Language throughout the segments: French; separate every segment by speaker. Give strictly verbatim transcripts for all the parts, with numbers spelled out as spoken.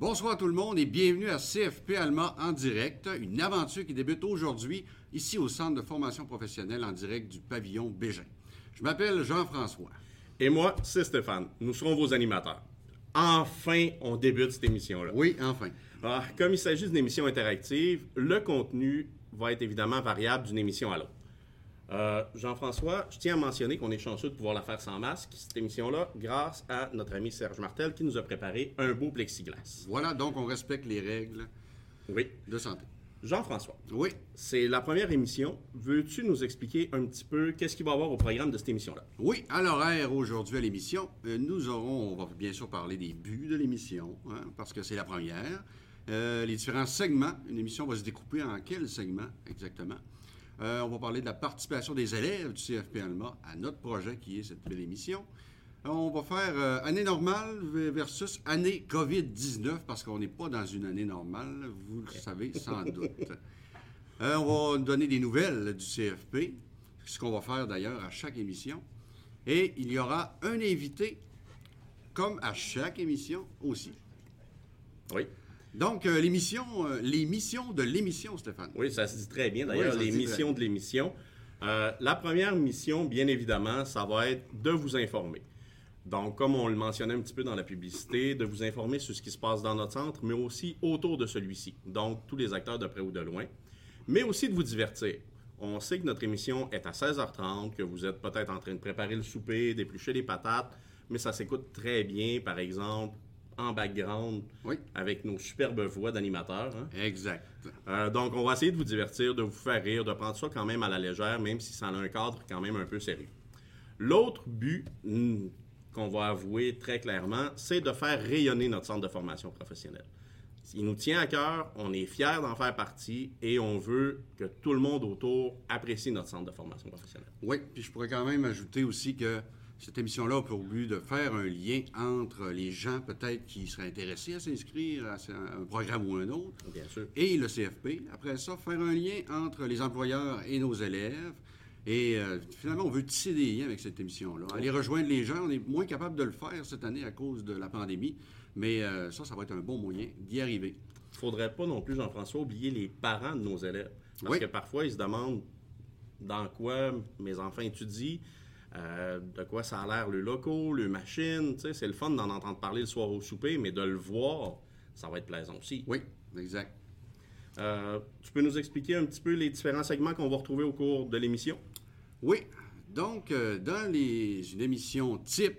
Speaker 1: Bonsoir tout le monde et bienvenue à C F P Alma en direct, une aventure qui débute aujourd'hui ici au Centre de formation professionnelle en direct du pavillon Bégin. Je m'appelle Jean-François.
Speaker 2: Et moi, c'est Stéphane. Nous serons vos animateurs. Enfin, on débute cette émission-là.
Speaker 1: Oui, enfin.
Speaker 2: Alors, comme il s'agit d'une émission interactive, le contenu va être évidemment variable d'une émission à l'autre. Euh, Jean-François, je tiens à mentionner qu'on est chanceux de pouvoir la faire sans masque, cette émission-là, grâce à notre ami Serge Martel qui nous a préparé un beau plexiglas.
Speaker 1: Voilà, donc on respecte les règles
Speaker 2: Oui.
Speaker 1: de santé.
Speaker 2: Jean-François,
Speaker 1: Oui.
Speaker 2: c'est la première émission. Veux-tu nous expliquer un petit peu qu'est-ce qu'il va y avoir au programme de cette émission-là?
Speaker 1: Oui, à l'horaire aujourd'hui à l'émission, euh, nous aurons, on va bien sûr parler des buts de l'émission, hein, parce que c'est la première. Euh, les différents segments, une émission va se découper en quels segments exactement? Euh, on va parler de la participation des élèves du C F P Alma à notre projet qui est cette belle émission. Euh, on va faire euh, année normale versus année covid dix-neuf parce qu'on n'est pas dans une année normale, vous le savez sans doute. Euh, on va donner des nouvelles du C F P, ce qu'on va faire d'ailleurs à chaque émission. Et il y aura un invité, comme à chaque émission aussi.
Speaker 2: Oui.
Speaker 1: Donc, euh, l'émission, euh, les missions de l'émission, Stéphane.
Speaker 2: Oui, ça se dit très bien. D'ailleurs,
Speaker 1: Oui,
Speaker 2: les missions de l'émission. Euh, la première mission, bien évidemment, ça va être de vous informer. Donc, comme on le mentionnait un petit peu dans la publicité, de vous informer sur ce qui se passe dans notre centre, mais aussi autour de celui-ci. Donc, tous les acteurs de près ou de loin. Mais aussi de vous divertir. On sait que notre émission est à seize heures trente, que vous êtes peut-être en train de préparer le souper, d'éplucher les patates, mais ça s'écoute très bien, par exemple, en background,
Speaker 1: Oui.
Speaker 2: avec nos superbes voix d'animateurs. Hein?
Speaker 1: Exact.
Speaker 2: Euh, donc, on va essayer de vous divertir, de vous faire rire, de prendre ça quand même à la légère, même si ça a un cadre quand même un peu sérieux. L'autre but hmm, qu'on va avouer très clairement, c'est de faire rayonner notre centre de formation professionnelle. Il nous tient à cœur, on est fiers d'en faire partie et on veut que tout le monde autour apprécie notre centre de formation professionnelle.
Speaker 1: Oui, puis je pourrais quand même ajouter aussi que cette émission-là a pour but de faire un lien entre les gens peut-être qui seraient intéressés à s'inscrire à un programme ou un autre,
Speaker 2: Bien sûr.
Speaker 1: et le C F P. Après ça, faire un lien entre les employeurs et nos élèves. Et euh, finalement, on veut tisser des liens avec cette émission-là. Aller rejoindre les gens, on est moins capable de le faire cette année à cause de la pandémie, mais euh, ça, ça va être un bon moyen d'y arriver.
Speaker 2: Il ne faudrait pas non plus, Jean-François, oublier les parents de nos élèves. Parce
Speaker 1: Oui.
Speaker 2: que parfois, ils se demandent dans quoi mes enfants étudient, euh, de quoi ça a l'air le locaux, le machine. Tu sais, c'est le fun d'en entendre parler le soir au souper, mais de le voir, ça va être plaisant aussi.
Speaker 1: Oui, exact.
Speaker 2: Euh, tu peux nous expliquer un petit peu les différents segments qu'on va retrouver au cours de l'émission?
Speaker 1: Oui. Donc, euh, dans les, une émission type,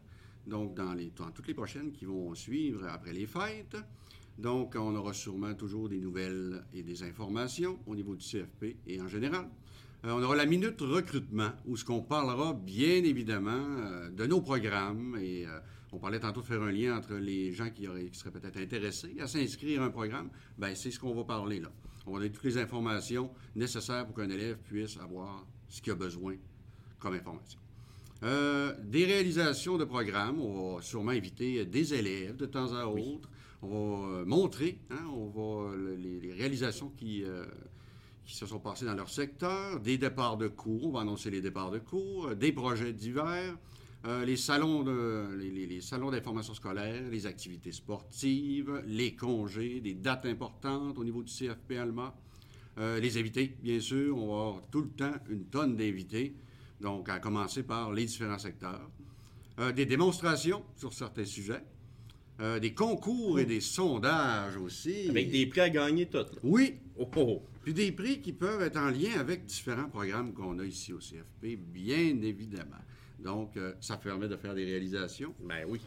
Speaker 1: donc dans, les, dans toutes les prochaines qui vont suivre après les fêtes, donc on aura sûrement toujours des nouvelles et des informations au niveau du C F P et en général. Euh, on aura la minute recrutement où ce qu'on parlera bien évidemment euh, de nos programmes et euh, on parlait tantôt de faire un lien entre les gens qui, auraient, qui seraient peut-être intéressés à s'inscrire à un programme. Bien, c'est ce qu'on va parler là. On va donner toutes les informations nécessaires pour qu'un élève puisse avoir ce qu'il a besoin comme information. Euh, des réalisations de programmes, on va sûrement inviter des élèves de temps à autre. Oui. On va euh, montrer, hein, on va les, les réalisations qui, euh, qui se sont passées dans leur secteur, des départs de cours, on va annoncer les départs de cours, euh, des projets divers, euh, les salons de, les, les, les salons d'information scolaire, les activités sportives, les congés, des dates importantes au niveau du C F P Alma, euh, les invités, bien sûr, on va avoir tout le temps une tonne d'invités. Donc, à commencer par les différents secteurs. Euh, des démonstrations sur certains sujets. Euh, des concours et des sondages aussi.
Speaker 2: Avec des prix à gagner tout. Là.
Speaker 1: Oui.
Speaker 2: Oh, oh.
Speaker 1: Puis des prix qui peuvent être en lien avec différents programmes qu'on a ici au C F P, bien évidemment. Donc, euh, ça permet de faire des réalisations.
Speaker 2: Ben oui.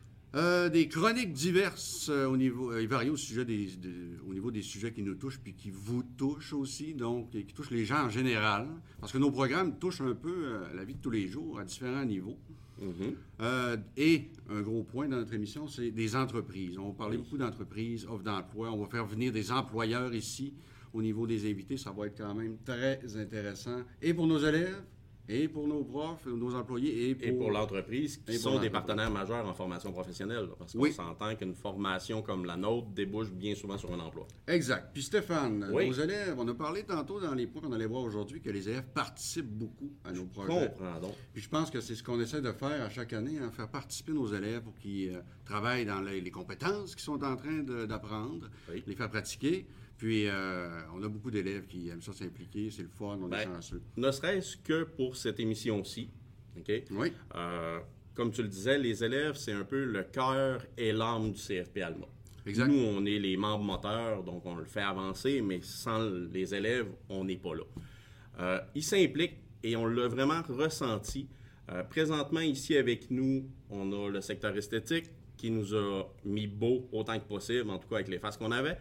Speaker 1: Euh, des chroniques diverses euh, au niveau, euh, variées au, sujet des, de, au niveau des sujets qui nous touchent puis qui vous touchent aussi, donc qui touchent les gens en général, parce que nos programmes touchent un peu euh, la vie de tous les jours à différents niveaux.
Speaker 2: Mm-hmm.
Speaker 1: Euh, et un gros point dans notre émission, c'est des entreprises. On va parler oui. beaucoup d'entreprises, offres d'emploi. On va faire venir des employeurs ici au niveau des invités. Ça va être quand même très intéressant et pour nos élèves et pour nos profs, nos employés, et pour,
Speaker 2: et pour l'entreprise, qui
Speaker 1: et pour
Speaker 2: sont des
Speaker 1: l'entreprise.
Speaker 2: partenaires majeurs en formation professionnelle. Là, parce qu'on
Speaker 1: Oui.
Speaker 2: s'entend qu'une formation comme la nôtre débouche bien souvent sur un emploi.
Speaker 1: Exact. Puis Stéphane,
Speaker 2: Oui.
Speaker 1: nos élèves, on a parlé tantôt dans les points qu'on allait voir aujourd'hui que les élèves participent beaucoup à nos projets.
Speaker 2: Comprends donc.
Speaker 1: Puis je pense que c'est ce qu'on essaie de faire à chaque année, hein, faire participer nos élèves pour qu'ils euh, travaillent dans les, les compétences qu'ils sont en train de- d'apprendre,
Speaker 2: Oui.
Speaker 1: les faire pratiquer. Puis euh, on a beaucoup d'élèves qui aiment ça s'impliquer, c'est le fun, on est
Speaker 2: Ben,
Speaker 1: chanceux.
Speaker 2: Ne serait-ce que pour cette émission-ci, OK?
Speaker 1: Oui,
Speaker 2: Euh, comme tu le disais, les élèves, c'est un peu le cœur et l'âme du C F P Alma.
Speaker 1: exact.
Speaker 2: Nous, on est les membres moteurs, donc on le fait avancer, mais sans les élèves, on n'est pas là. Euh, ils s'impliquent et on l'a vraiment ressenti. Euh, présentement, ici avec nous, on a le secteur esthétique qui nous a mis beau autant que possible, en tout cas avec les faces qu'on avait.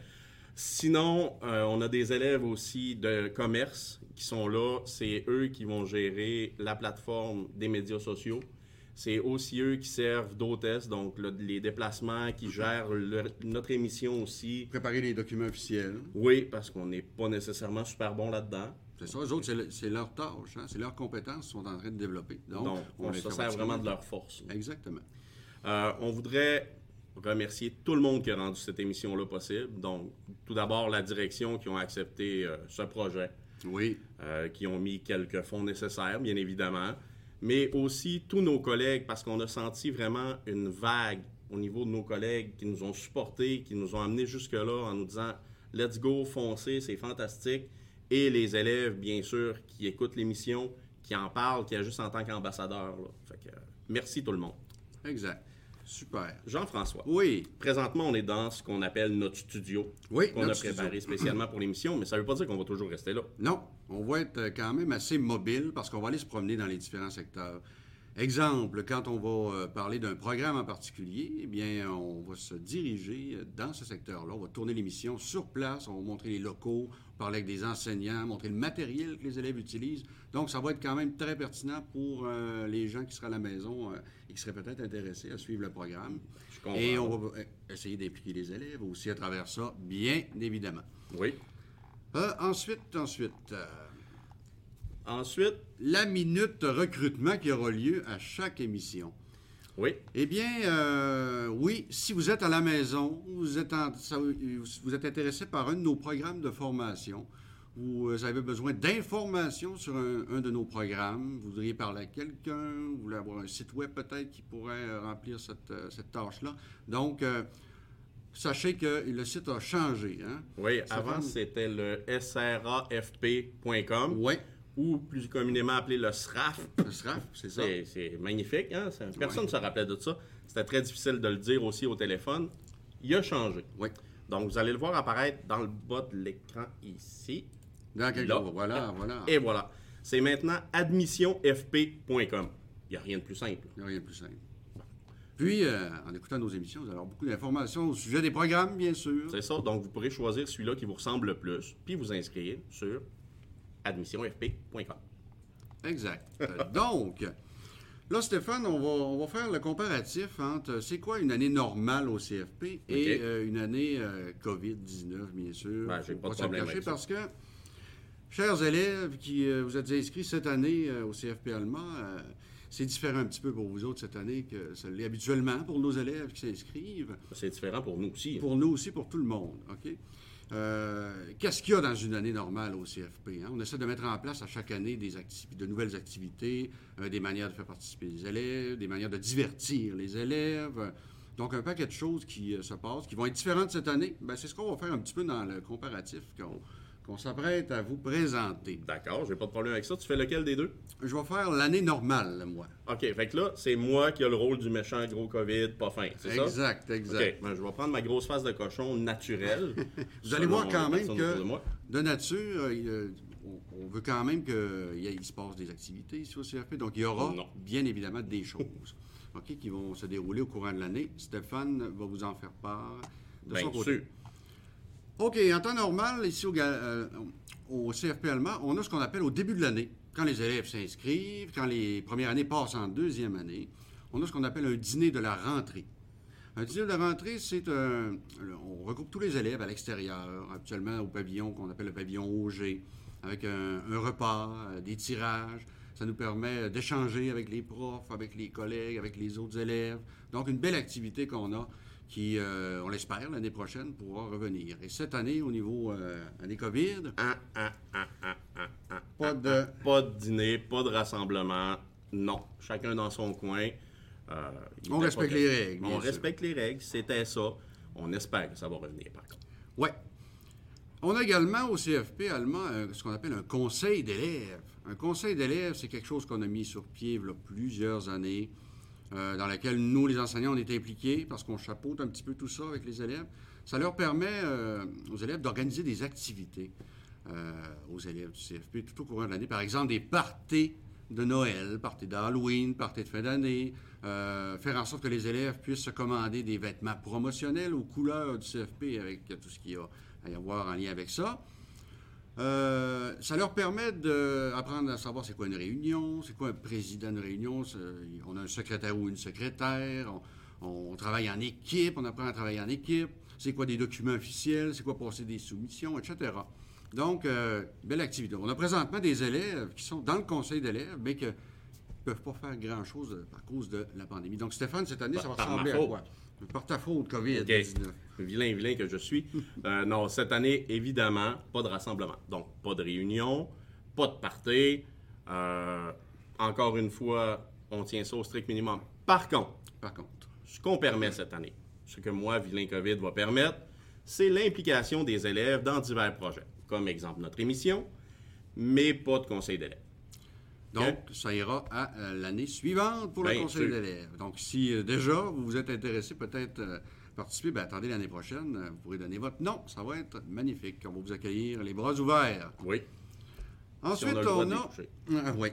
Speaker 2: Sinon, euh, on a des élèves aussi de commerce qui sont là. C'est eux qui vont gérer la plateforme des médias sociaux. C'est aussi eux qui servent d'hôtesse, donc le- les déplacements, qui gèrent le- notre émission aussi.
Speaker 1: Préparer les documents officiels.
Speaker 2: Oui, parce qu'on n'est pas nécessairement super bon là-dedans.
Speaker 1: C'est ça, eux autres, c'est, le- c'est leur tâche, hein, c'est leurs compétences qu'ils sont en train de développer. Donc,
Speaker 2: Donc, on
Speaker 1: les
Speaker 2: se
Speaker 1: fait
Speaker 2: sert
Speaker 1: pratiquer.
Speaker 2: vraiment de leur force.
Speaker 1: Exactement.
Speaker 2: Euh, on voudrait remercier tout le monde qui a rendu cette émission-là possible. Donc, tout d'abord, la direction qui ont accepté euh, ce projet,
Speaker 1: Oui,
Speaker 2: euh, qui ont mis quelques fonds nécessaires, bien évidemment, mais aussi tous nos collègues, parce qu'on a senti vraiment une vague au niveau de nos collègues qui nous ont supportés, qui nous ont amenés jusque-là en nous disant « Let's go, foncez, c'est fantastique ». Et les élèves, bien sûr, qui écoutent l'émission, qui en parlent, qui agissent en tant qu'ambassadeurs. là. Fait que, euh, merci tout le monde.
Speaker 1: exact. Super.
Speaker 2: Jean-François,
Speaker 1: Oui,
Speaker 2: présentement, on est dans ce qu'on appelle notre studio,
Speaker 1: oui.
Speaker 2: qu'on a
Speaker 1: notre
Speaker 2: préparé
Speaker 1: studio.
Speaker 2: spécialement pour l'émission, mais ça ne veut pas dire qu'on va toujours rester là.
Speaker 1: Non, on va être euh, quand même assez mobile parce qu'on va aller se promener dans les différents secteurs. Exemple, quand on va euh, parler d'un programme en particulier, eh bien, on va se diriger euh, dans ce secteur-là. On va tourner l'émission sur place, on va montrer les locaux, parler avec des enseignants, montrer le matériel que les élèves utilisent. Donc, ça va être quand même très pertinent pour euh, les gens qui seraient à la maison euh, et qui seraient peut-être intéressés à suivre le programme.
Speaker 2: Je comprends.
Speaker 1: Et on va euh, essayer d'impliquer les élèves aussi à travers ça, bien évidemment.
Speaker 2: Oui.
Speaker 1: Euh, ensuite, ensuite... euh,
Speaker 2: Ensuite,
Speaker 1: la minute recrutement qui aura lieu à chaque émission.
Speaker 2: oui,
Speaker 1: Eh bien, euh, oui, si vous êtes à la maison, vous êtes, en- ça- vous êtes intéressé par un de nos programmes de formation, vous avez besoin d'informations sur un, un de nos programmes, vous voudriez parler à quelqu'un, vous voulez avoir un site web peut-être qui pourrait euh, remplir cette, euh, cette tâche-là. Donc, euh, sachez que le site a changé. Hein?
Speaker 2: oui.
Speaker 1: Ça
Speaker 2: Avant,
Speaker 1: fait-
Speaker 2: c'était le S R A F P point com,
Speaker 1: Oui,
Speaker 2: ou plus communément appelé le S R A F.
Speaker 1: le S R A F, c'est ça.
Speaker 2: C'est c'est magnifique, hein? C'est- Personne ne se rappelait de ça. C'était très difficile de le dire aussi au téléphone. Il a changé.
Speaker 1: Oui.
Speaker 2: Donc, vous allez le voir apparaître dans le bas de l'écran ici.
Speaker 1: Dans quelques
Speaker 2: Là.
Speaker 1: jours. Voilà, voilà.
Speaker 2: Et voilà. C'est maintenant admission f p point com. Il n'y a rien de plus simple.
Speaker 1: Il n'y a rien de plus simple. Puis, euh, en écoutant nos émissions, vous allez avoir beaucoup d'informations au sujet des programmes, bien sûr.
Speaker 2: C'est ça. Donc, vous pourrez choisir celui-là qui vous ressemble le plus, puis vous inscrire sur admission f p point com.
Speaker 1: Exact. Euh, Donc, là, Stéphane, on va, on va faire le comparatif entre c'est quoi une année normale au C F P et
Speaker 2: OK.
Speaker 1: euh, une année euh, covid dix-neuf, bien sûr.
Speaker 2: Ben, j'ai
Speaker 1: Faut
Speaker 2: pas de
Speaker 1: se le
Speaker 2: problème
Speaker 1: cacher
Speaker 2: avec ça.
Speaker 1: parce que, chers élèves qui euh, vous êtes inscrits cette année euh, au C F P Alma, euh, c'est différent un petit peu pour vous autres cette année que ça l'est habituellement pour nos élèves qui s'inscrivent.
Speaker 2: C'est différent pour nous aussi.
Speaker 1: Pour nous aussi, pour tout le monde. OK? Euh, qu'est-ce qu'il y a dans une année normale au C F P? Hein? On essaie de mettre en place à chaque année des activi- de nouvelles activités, euh, des manières de faire participer les élèves, des manières de divertir les élèves. Euh, Donc, un paquet de choses qui euh, se passent, qui vont être différentes cette année. Ben, c'est ce qu'on va faire un petit peu dans le comparatif qu'on qu'on s'apprête à vous présenter.
Speaker 2: D'accord, j'ai pas de problème avec ça. Tu fais lequel des deux?
Speaker 1: Je vais faire l'année normale, moi.
Speaker 2: OK, fait que là, c'est moi qui ai le rôle du méchant gros COVID, pas fin, c'est ça?
Speaker 1: Exact, exact.
Speaker 2: OK, ben, je vais prendre ma grosse face de cochon naturelle.
Speaker 1: Vous allez
Speaker 2: selon
Speaker 1: voir quand
Speaker 2: les
Speaker 1: même
Speaker 2: personnes autour de
Speaker 1: que,
Speaker 2: moi.
Speaker 1: de nature, euh, il, euh, on, on veut quand même qu'il il se passe des activités ici au C F P. Donc, il y aura
Speaker 2: Non.
Speaker 1: bien évidemment des choses ok, qui vont se dérouler au courant de l'année. Stéphane va vous en faire part de son
Speaker 2: Bien
Speaker 1: côté.
Speaker 2: sûr.
Speaker 1: OK, en temps normal, ici au, ga- euh, au C F P allemand, on a ce qu'on appelle au début de l'année, quand les élèves s'inscrivent, quand les premières années passent en deuxième année, on a ce qu'on appelle un dîner de la rentrée. Un dîner de la rentrée, c'est un... On regroupe tous les élèves à l'extérieur, habituellement au pavillon qu'on appelle le pavillon Auger, avec un, un repas, euh, des tirages. Ça nous permet d'échanger avec les profs, avec les collègues, avec les autres élèves. Donc, une belle activité qu'on a qui, euh, on l'espère, l'année prochaine, pourra revenir. Et cette année, au niveau euh, année COVID,
Speaker 2: Ah, ah, ah, ah, ah, ah,
Speaker 1: pas
Speaker 2: ah,
Speaker 1: de...
Speaker 2: ah. Pas de dîner, pas de rassemblement. Non. Chacun dans son coin. Euh, il
Speaker 1: On
Speaker 2: était
Speaker 1: respecte
Speaker 2: pas
Speaker 1: les
Speaker 2: question.
Speaker 1: règles,
Speaker 2: On
Speaker 1: bien sûr.
Speaker 2: respecte les règles. C'était ça. On espère que ça va revenir, par contre.
Speaker 1: Oui. On a également au C F P allemand euh, ce qu'on appelle un conseil d'élèves. Un conseil d'élèves, c'est quelque chose qu'on a mis sur pied il y a plusieurs années, euh, dans laquelle nous, les enseignants, on est impliqués parce qu'on chapeaute un petit peu tout ça avec les élèves. Ça leur permet euh, aux élèves d'organiser des activités euh, aux élèves du C F P tout au courant de l'année. Par exemple, des parties de Noël, parties d'Halloween, parties de fin d'année, euh, faire en sorte que les élèves puissent se commander des vêtements promotionnels aux couleurs du C F P avec tout ce qu'il y a à y avoir en lien avec ça. Euh, ça leur permet d'apprendre à savoir c'est quoi une réunion, c'est quoi un président de réunion, on a un secrétaire ou une secrétaire, on, on travaille en équipe, on apprend à travailler en équipe, c'est quoi des documents officiels, c'est quoi passer des soumissions, et cetera. Donc, euh, belle activité. On a présentement des élèves qui sont dans le conseil d'élèves, mais qui ne peuvent pas faire grand-chose à cause de la pandémie. Donc, Stéphane, cette année,
Speaker 2: Par-
Speaker 1: ça va
Speaker 2: par ma
Speaker 1: ressembler à
Speaker 2: faute.
Speaker 1: quoi? Par ta faute, COVID dix-neuf.
Speaker 2: OK. Vilain, vilain que je suis. Euh, non, cette année, évidemment, pas de rassemblement. Donc, pas de réunion, pas de party. Euh, encore une fois, on tient ça au strict minimum. Par contre,
Speaker 1: Par contre.
Speaker 2: ce qu'on permet cette année, ce que moi, vilain COVID, va permettre, c'est l'implication des élèves dans divers projets. Comme exemple, notre émission, mais pas de conseil d'élèves.
Speaker 1: Donc,
Speaker 2: OK?
Speaker 1: ça ira à euh, l'année suivante pour le
Speaker 2: Bien
Speaker 1: conseil
Speaker 2: sûr.
Speaker 1: d'élèves. Donc, si euh, déjà vous vous êtes intéressé peut-être euh, participer, ben, attendez l'année prochaine, euh, vous pourrez donner votre nom. Ça va être magnifique. On va vous accueillir les bras ouverts.
Speaker 2: Oui.
Speaker 1: Ensuite,
Speaker 2: Si on a le droit
Speaker 1: on
Speaker 2: de
Speaker 1: a...
Speaker 2: découcher.
Speaker 1: Ah, oui.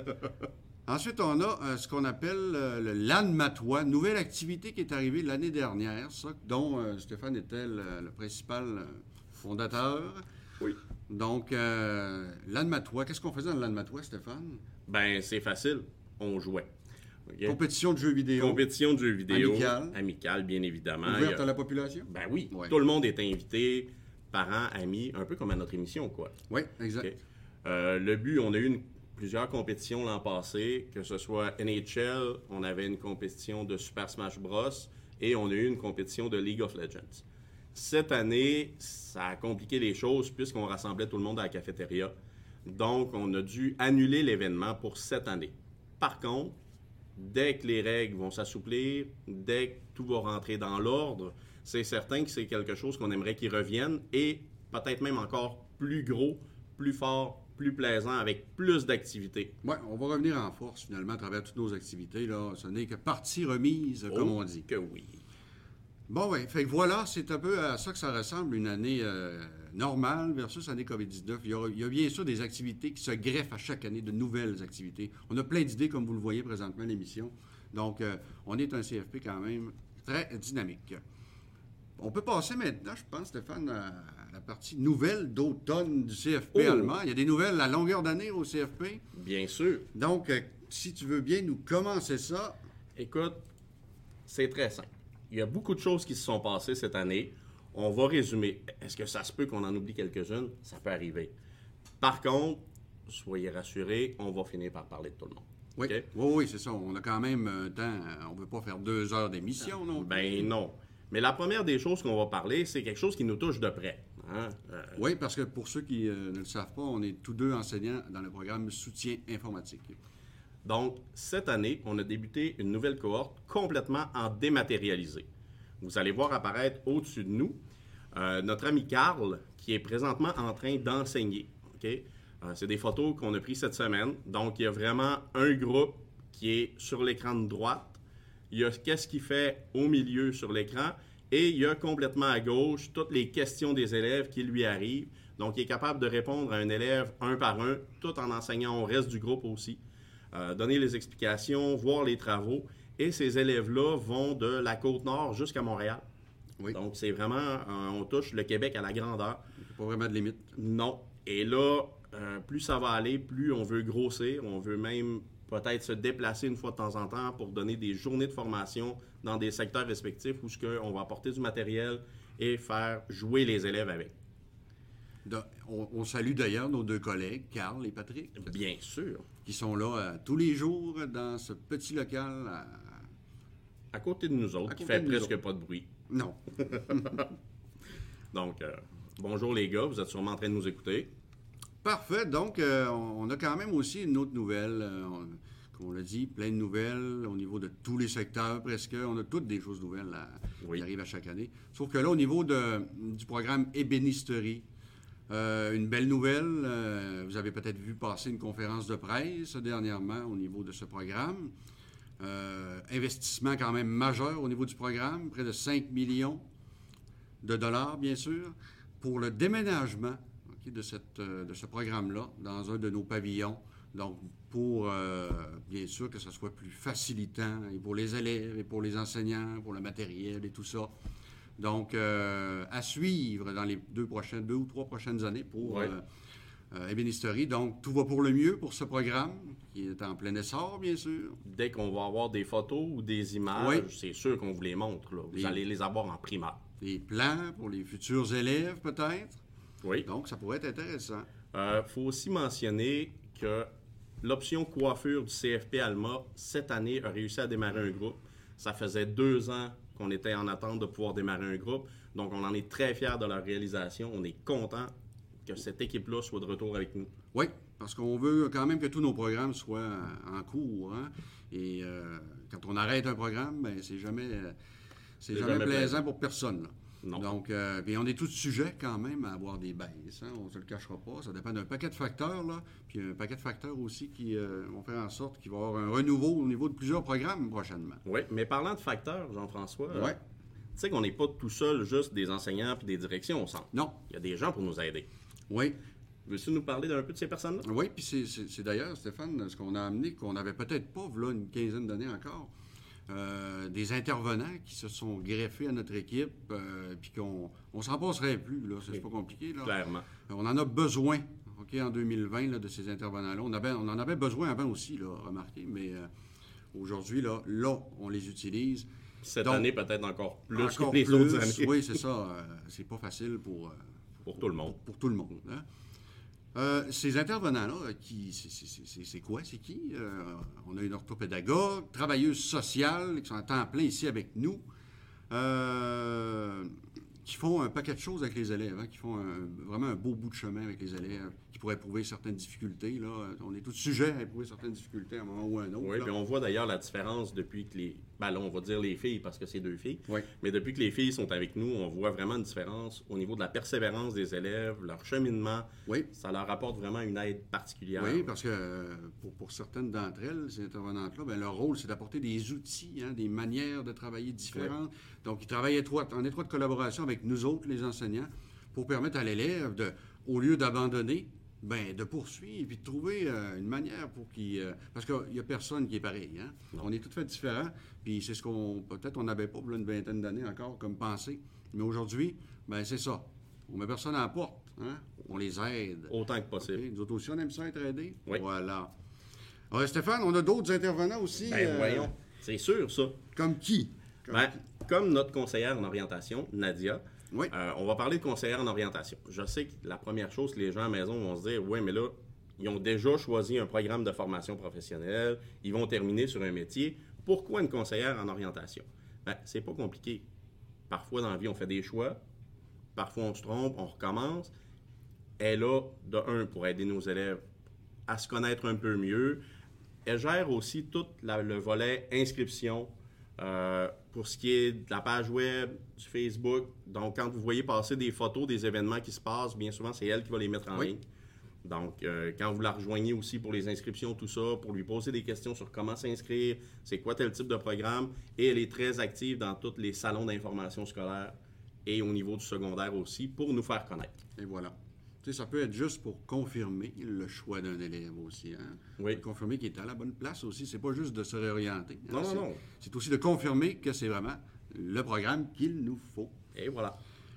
Speaker 1: Ensuite, on a euh, ce qu'on appelle euh, le LAN Matois, nouvelle activité qui est arrivée l'année dernière, ça, dont euh, Stéphane était le, le principal euh, fondateur.
Speaker 2: Oui.
Speaker 1: Donc, euh, LAN Matois, qu'est-ce qu'on faisait dans le LAN Matois, Stéphane?
Speaker 2: Ben, c'est facile. On jouait. OK?
Speaker 1: Compétition de jeux vidéo.
Speaker 2: Compétition de jeux vidéo.
Speaker 1: Amicale.
Speaker 2: Amicale, bien évidemment.
Speaker 1: Ouverte
Speaker 2: Il y a-
Speaker 1: à la population?
Speaker 2: Ben oui.
Speaker 1: Ouais.
Speaker 2: Tout le monde est invité, parents, amis, un peu comme à notre émission, quoi.
Speaker 1: Oui, exact.
Speaker 2: OK? Euh, le but, on a eu une- plusieurs compétitions l'an passé, que ce soit N H L, on avait une compétition de Super Smash Bros. Et on a eu une compétition de League of Legends. Cette année, ça a compliqué les choses puisqu'on rassemblait tout le monde à la cafétéria. Donc, on a dû annuler l'événement pour cette année. Par contre, dès que les règles vont s'assouplir, dès que tout va rentrer dans l'ordre, c'est certain que c'est quelque chose qu'on aimerait qu'il revienne et peut-être même encore plus gros, plus fort, plus plaisant, avec plus d'activités.
Speaker 1: Oui, on va revenir en force finalement à travers toutes nos activités. Là. Ce n'est que partie remise, comme
Speaker 2: Oh,
Speaker 1: on dit.
Speaker 2: que oui.
Speaker 1: Bon, oui. Fait que voilà, c'est un peu à ça que ça ressemble, une année euh, normale versus année COVID dix-neuf. Il y, aura- il y a bien sûr des activités qui se greffent à chaque année, de nouvelles activités. On a plein d'idées, comme vous le voyez présentement à l'émission. Donc, euh, on est un C F P quand même très dynamique. On peut passer maintenant, je pense, Stéphane, à la partie nouvelle d'automne du C F P
Speaker 2: Oh.
Speaker 1: allemand. Il y a des nouvelles à longueur d'année au C F P.
Speaker 2: Bien sûr.
Speaker 1: Donc, euh, si tu veux bien nous commencer ça,
Speaker 2: Écoute, c'est très simple. Il y a beaucoup de choses qui se sont passées cette année. On va résumer. Est-ce que ça se peut qu'on en oublie quelques-unes? Ça peut arriver. Par contre, soyez rassurés, on va finir par parler de tout le monde.
Speaker 1: oui,
Speaker 2: OK?
Speaker 1: oui, oui, c'est ça. On a quand même un temps. euh, On ne veut pas faire deux heures d'émission, non?
Speaker 2: Ben non. Mais la première des choses qu'on va parler, c'est quelque chose qui nous touche de près. Hein? Euh,
Speaker 1: Oui, parce que pour ceux qui euh, ne le savent pas, on est tous deux enseignants dans le programme soutien informatique.
Speaker 2: Donc, cette année, on a débuté une nouvelle cohorte complètement en dématérialisé. Vous allez voir apparaître au-dessus de nous euh, notre ami Carl, qui est présentement en train d'enseigner. OK? Euh, c'est des photos qu'on a prises cette semaine. Donc, il y a vraiment un groupe qui est sur l'écran de droite. Il y a qu'est-ce qu'il fait au milieu sur l'écran. Et il y a complètement à gauche toutes les questions des élèves qui lui arrivent. Donc, il est capable de répondre à un élève un par un, tout en enseignant au reste du groupe aussi. Euh, donner les explications, voir les travaux. Et ces élèves-là vont de la Côte-Nord jusqu'à Montréal.
Speaker 1: Oui.
Speaker 2: Donc, c'est vraiment, euh, on touche le Québec à la grandeur.
Speaker 1: Il n'y a pas vraiment de limite.
Speaker 2: Non. Et là, euh, plus ça va aller, plus on veut grossir. On veut même peut-être se déplacer une fois de temps en temps pour donner des journées de formation dans des secteurs respectifs où ce que on va apporter du matériel et faire jouer les élèves avec.
Speaker 1: De, on, on salue d'ailleurs nos deux collègues, Carl et Patrick.
Speaker 2: Bien sûr.
Speaker 1: Qui sont là euh, tous les jours dans ce petit local. À,
Speaker 2: à côté de nous autres, qui fait presque pas de bruit.
Speaker 1: Non.
Speaker 2: Donc, euh, bonjour les gars, vous êtes sûrement en train de nous écouter.
Speaker 1: Parfait. Donc, euh, on a quand même aussi une autre nouvelle. Euh, on, comme on l'a dit, plein de nouvelles au niveau de tous les secteurs presque. On a toutes des choses nouvelles à, oui. qui arrivent à chaque année. Sauf que là, au niveau de, du programme ébénisterie, euh, une belle nouvelle. Euh, vous avez peut-être vu passer une conférence de presse dernièrement au niveau de ce programme. Euh, investissement quand même majeur au niveau du programme, près de cinq millions de dollars, bien sûr, pour le déménagement okay, de, cette, euh, de ce programme-là dans un de nos pavillons. Donc, pour, euh, bien sûr, que ce soit plus facilitant et pour les élèves et pour les enseignants, pour le matériel et tout ça. Donc, euh, à suivre dans les deux, prochaines, deux ou trois prochaines années pour
Speaker 2: ouais.
Speaker 1: euh, euh, ébénisterie. Donc, tout va pour le mieux pour ce programme, qui est en plein essor, bien sûr.
Speaker 2: Dès qu'on va avoir des photos ou des images, oui. c'est sûr qu'on vous les montre. Là. Vous les, allez les avoir en primaire.
Speaker 1: Des plans pour les futurs élèves, peut-être.
Speaker 2: Oui.
Speaker 1: Donc, ça pourrait être intéressant.
Speaker 2: Il euh, faut aussi mentionner que l'option coiffure du C F P Alma, cette année, a réussi à démarrer un groupe. Ça faisait deux ans qu'on était en attente de pouvoir démarrer un groupe. Donc, on en est très fiers de leur réalisation. On est content que cette équipe-là soit de retour avec nous.
Speaker 1: Oui, parce qu'on veut quand même que tous nos programmes soient en cours. Hein? Et euh, quand on arrête un programme, ben, c'est jamais, c'est jamais, jamais plaisant plaisant pour personne. Là.
Speaker 2: Non.
Speaker 1: Donc, euh, bien, on est tous sujets quand même à avoir des baisses. Hein? On ne se le cachera pas. Ça dépend d'un paquet de facteurs, là. Puis un paquet de facteurs aussi qui euh, vont faire en sorte qu'il va y avoir un renouveau au niveau de plusieurs programmes prochainement.
Speaker 2: Oui, mais parlant de facteurs, Jean-François,
Speaker 1: ouais.
Speaker 2: euh, tu sais qu'on n'est pas tout seul, juste des enseignants puis des directions au centre.
Speaker 1: Non.
Speaker 2: Il y a des gens pour nous aider.
Speaker 1: Oui.
Speaker 2: Veux-tu nous parler d'un peu de ces personnes-là?
Speaker 1: Oui, puis c'est, c'est, c'est d'ailleurs, Stéphane, ce qu'on a amené, qu'on n'avait peut-être pas, là, une quinzaine d'années encore. Euh, des intervenants qui se sont greffés à notre équipe, euh, puis qu'on on s'en passerait plus, là, c'est oui. pas compliqué. Là.
Speaker 2: Clairement.
Speaker 1: Euh, on en a besoin, OK, en deux mille vingt, là, de ces intervenants-là. On, avait, on en avait besoin avant aussi, là, remarquez, mais euh, aujourd'hui, là, là, on les utilise.
Speaker 2: Cette
Speaker 1: Donc,
Speaker 2: année, peut-être encore plus
Speaker 1: encore
Speaker 2: que les
Speaker 1: plus,
Speaker 2: autres années.
Speaker 1: Oui, c'est ça. Euh, c'est pas facile pour... Euh,
Speaker 2: pour tout le monde.
Speaker 1: Pour, pour tout le monde, hein? Euh, ces intervenants-là, qui, c'est, c'est, c'est, c'est quoi? C'est qui? Euh, on a une orthopédagogue, travailleuse sociale, qui sont à temps plein ici avec nous, euh, qui font un paquet de choses avec les élèves, hein, qui font un, vraiment un beau bout de chemin avec les élèves, qui pourraient éprouver certaines difficultés. Là. On est tous sujets à éprouver certaines difficultés à un moment ou à un autre.
Speaker 2: Oui,
Speaker 1: là.
Speaker 2: puis on voit d'ailleurs la différence depuis que les... Ben là, on va dire les filles parce que c'est deux filles.
Speaker 1: Oui.
Speaker 2: Mais depuis que les filles sont avec nous, on voit vraiment une différence au niveau de la persévérance des élèves, leur cheminement.
Speaker 1: Oui.
Speaker 2: Ça leur apporte vraiment une aide particulière.
Speaker 1: Oui, parce que pour, pour certaines d'entre elles, ces intervenantes-là, bien, leur rôle, c'est d'apporter des outils, hein, des manières de travailler différentes. Oui. Donc, ils travaillent étroite, en étroite collaboration avec nous autres, les enseignants, pour permettre à l'élève, de, au lieu d'abandonner, ben, de poursuivre et puis de trouver euh, une manière pour qu'il... Euh, parce qu'il n'y a personne qui est pareil. Hein? On est tous fait différents. Puis c'est ce qu'on... Peut-être on n'avait pas pour une vingtaine d'années encore comme pensée. Mais aujourd'hui, ben c'est ça. On met personne à la porte. Hein? On les aide.
Speaker 2: Autant que possible.
Speaker 1: Okay? Nous autres aussi, on aime ça être aidés.
Speaker 2: Oui.
Speaker 1: Voilà. Alors, Stéphane, on a d'autres intervenants aussi.
Speaker 2: Ben
Speaker 1: euh,
Speaker 2: voyons. C'est sûr, ça.
Speaker 1: Comme qui? Comme,
Speaker 2: ben,
Speaker 1: qui?
Speaker 2: Comme notre conseillère en orientation, Nadia.
Speaker 1: Oui.
Speaker 2: Euh, on va parler de conseillère en orientation. Je sais que la première chose que les gens à la maison vont se dire, oui, mais là, ils ont déjà choisi un programme de formation professionnelle, ils vont terminer sur un métier. Pourquoi une conseillère en orientation? Ben, c'est pas compliqué. Parfois, dans la vie, on fait des choix. Parfois, on se trompe, on recommence. Elle est là, de un, pour aider nos élèves à se connaître un peu mieux. Elle gère aussi tout la, le volet inscription, Euh, pour ce qui est de la page web, du Facebook. Donc, quand vous voyez passer des photos des événements qui se passent, bien souvent, c'est elle qui va les mettre en
Speaker 1: oui.
Speaker 2: ligne. Donc, euh, quand vous la rejoignez aussi pour les inscriptions, tout ça, pour lui poser des questions sur comment s'inscrire, c'est quoi tel type de programme, et elle est très active dans tous les salons d'information scolaire et au niveau du secondaire aussi, pour nous faire connaître.
Speaker 1: Et voilà. Tu sais, ça peut être juste pour confirmer le choix d'un élève aussi. Hein?
Speaker 2: Oui.
Speaker 1: Confirmer qu'il est à la bonne place aussi. C'est pas juste de se réorienter. Hein?
Speaker 2: Non, non,
Speaker 1: c'est,
Speaker 2: non.
Speaker 1: C'est aussi de confirmer que c'est vraiment le programme qu'il nous faut.
Speaker 2: Et voilà.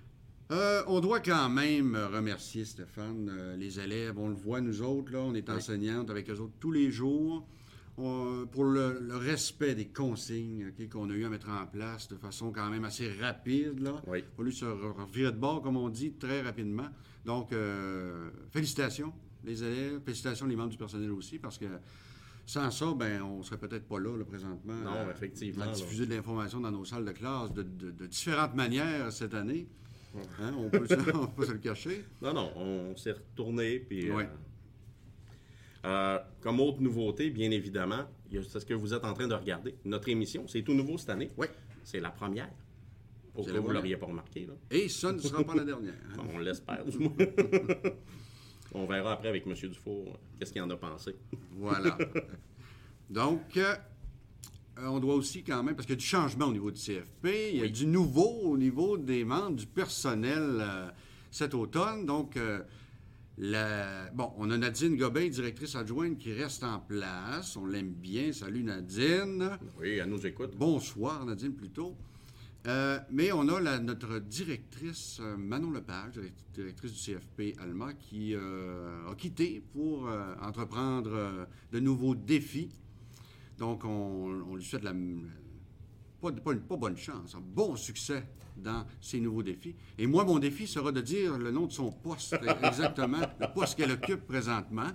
Speaker 1: Euh, on doit quand même remercier, Stéphane, euh, les élèves. On le voit, nous autres, là, on est
Speaker 2: oui.
Speaker 1: enseignantes avec eux autres tous les jours. On, pour le, le respect des consignes okay, qu'on a eu à mettre en place de façon quand même assez rapide. Là.
Speaker 2: Oui.
Speaker 1: Il a fallu se revirer de bord, comme on dit, très rapidement. Donc, euh, félicitations les élèves, félicitations les membres du personnel aussi, parce que sans ça, ben, on ne serait peut-être pas là, là présentement.
Speaker 2: Non,
Speaker 1: à,
Speaker 2: effectivement.
Speaker 1: À diffuser là. de l'information dans nos salles de classe de, de, de différentes manières cette année. Hein, on peut on peut se le cacher.
Speaker 2: Non, non, on s'est retourné, puis...
Speaker 1: Oui.
Speaker 2: Euh, euh, comme autre nouveauté, bien évidemment, c'est ce que vous êtes en train de regarder. Notre émission, c'est tout nouveau cette année.
Speaker 1: Oui.
Speaker 2: C'est la première. Au cas où vous ne l'auriez pas remarqué. Là.
Speaker 1: Et ça ne sera pas la dernière. Hein?
Speaker 2: On l'espère, du moins. On verra après avec M. Dufour qu'est-ce qu'il en a pensé.
Speaker 1: Voilà. Donc, euh, on doit aussi quand même, parce qu'il y a du changement au niveau du C F P, il y a
Speaker 2: oui.
Speaker 1: du nouveau au niveau des membres du personnel euh, cet automne. Donc, euh, la... bon, on a Nadine Gobin, directrice adjointe, qui reste en place. On l'aime bien. Salut Nadine.
Speaker 2: Oui, elle nous écoute.
Speaker 1: Bonsoir Nadine, plutôt. Euh, mais on a la, notre directrice, euh, Manon Lepage, directrice du C F P Alma, qui euh, a quitté pour euh, entreprendre euh, de nouveaux défis. Donc, on, on lui souhaite la, pas, pas, pas bonne chance, un bon succès dans ces nouveaux défis. Et moi, mon défi sera de dire le nom de son poste, exactement, le poste qu'elle occupe présentement.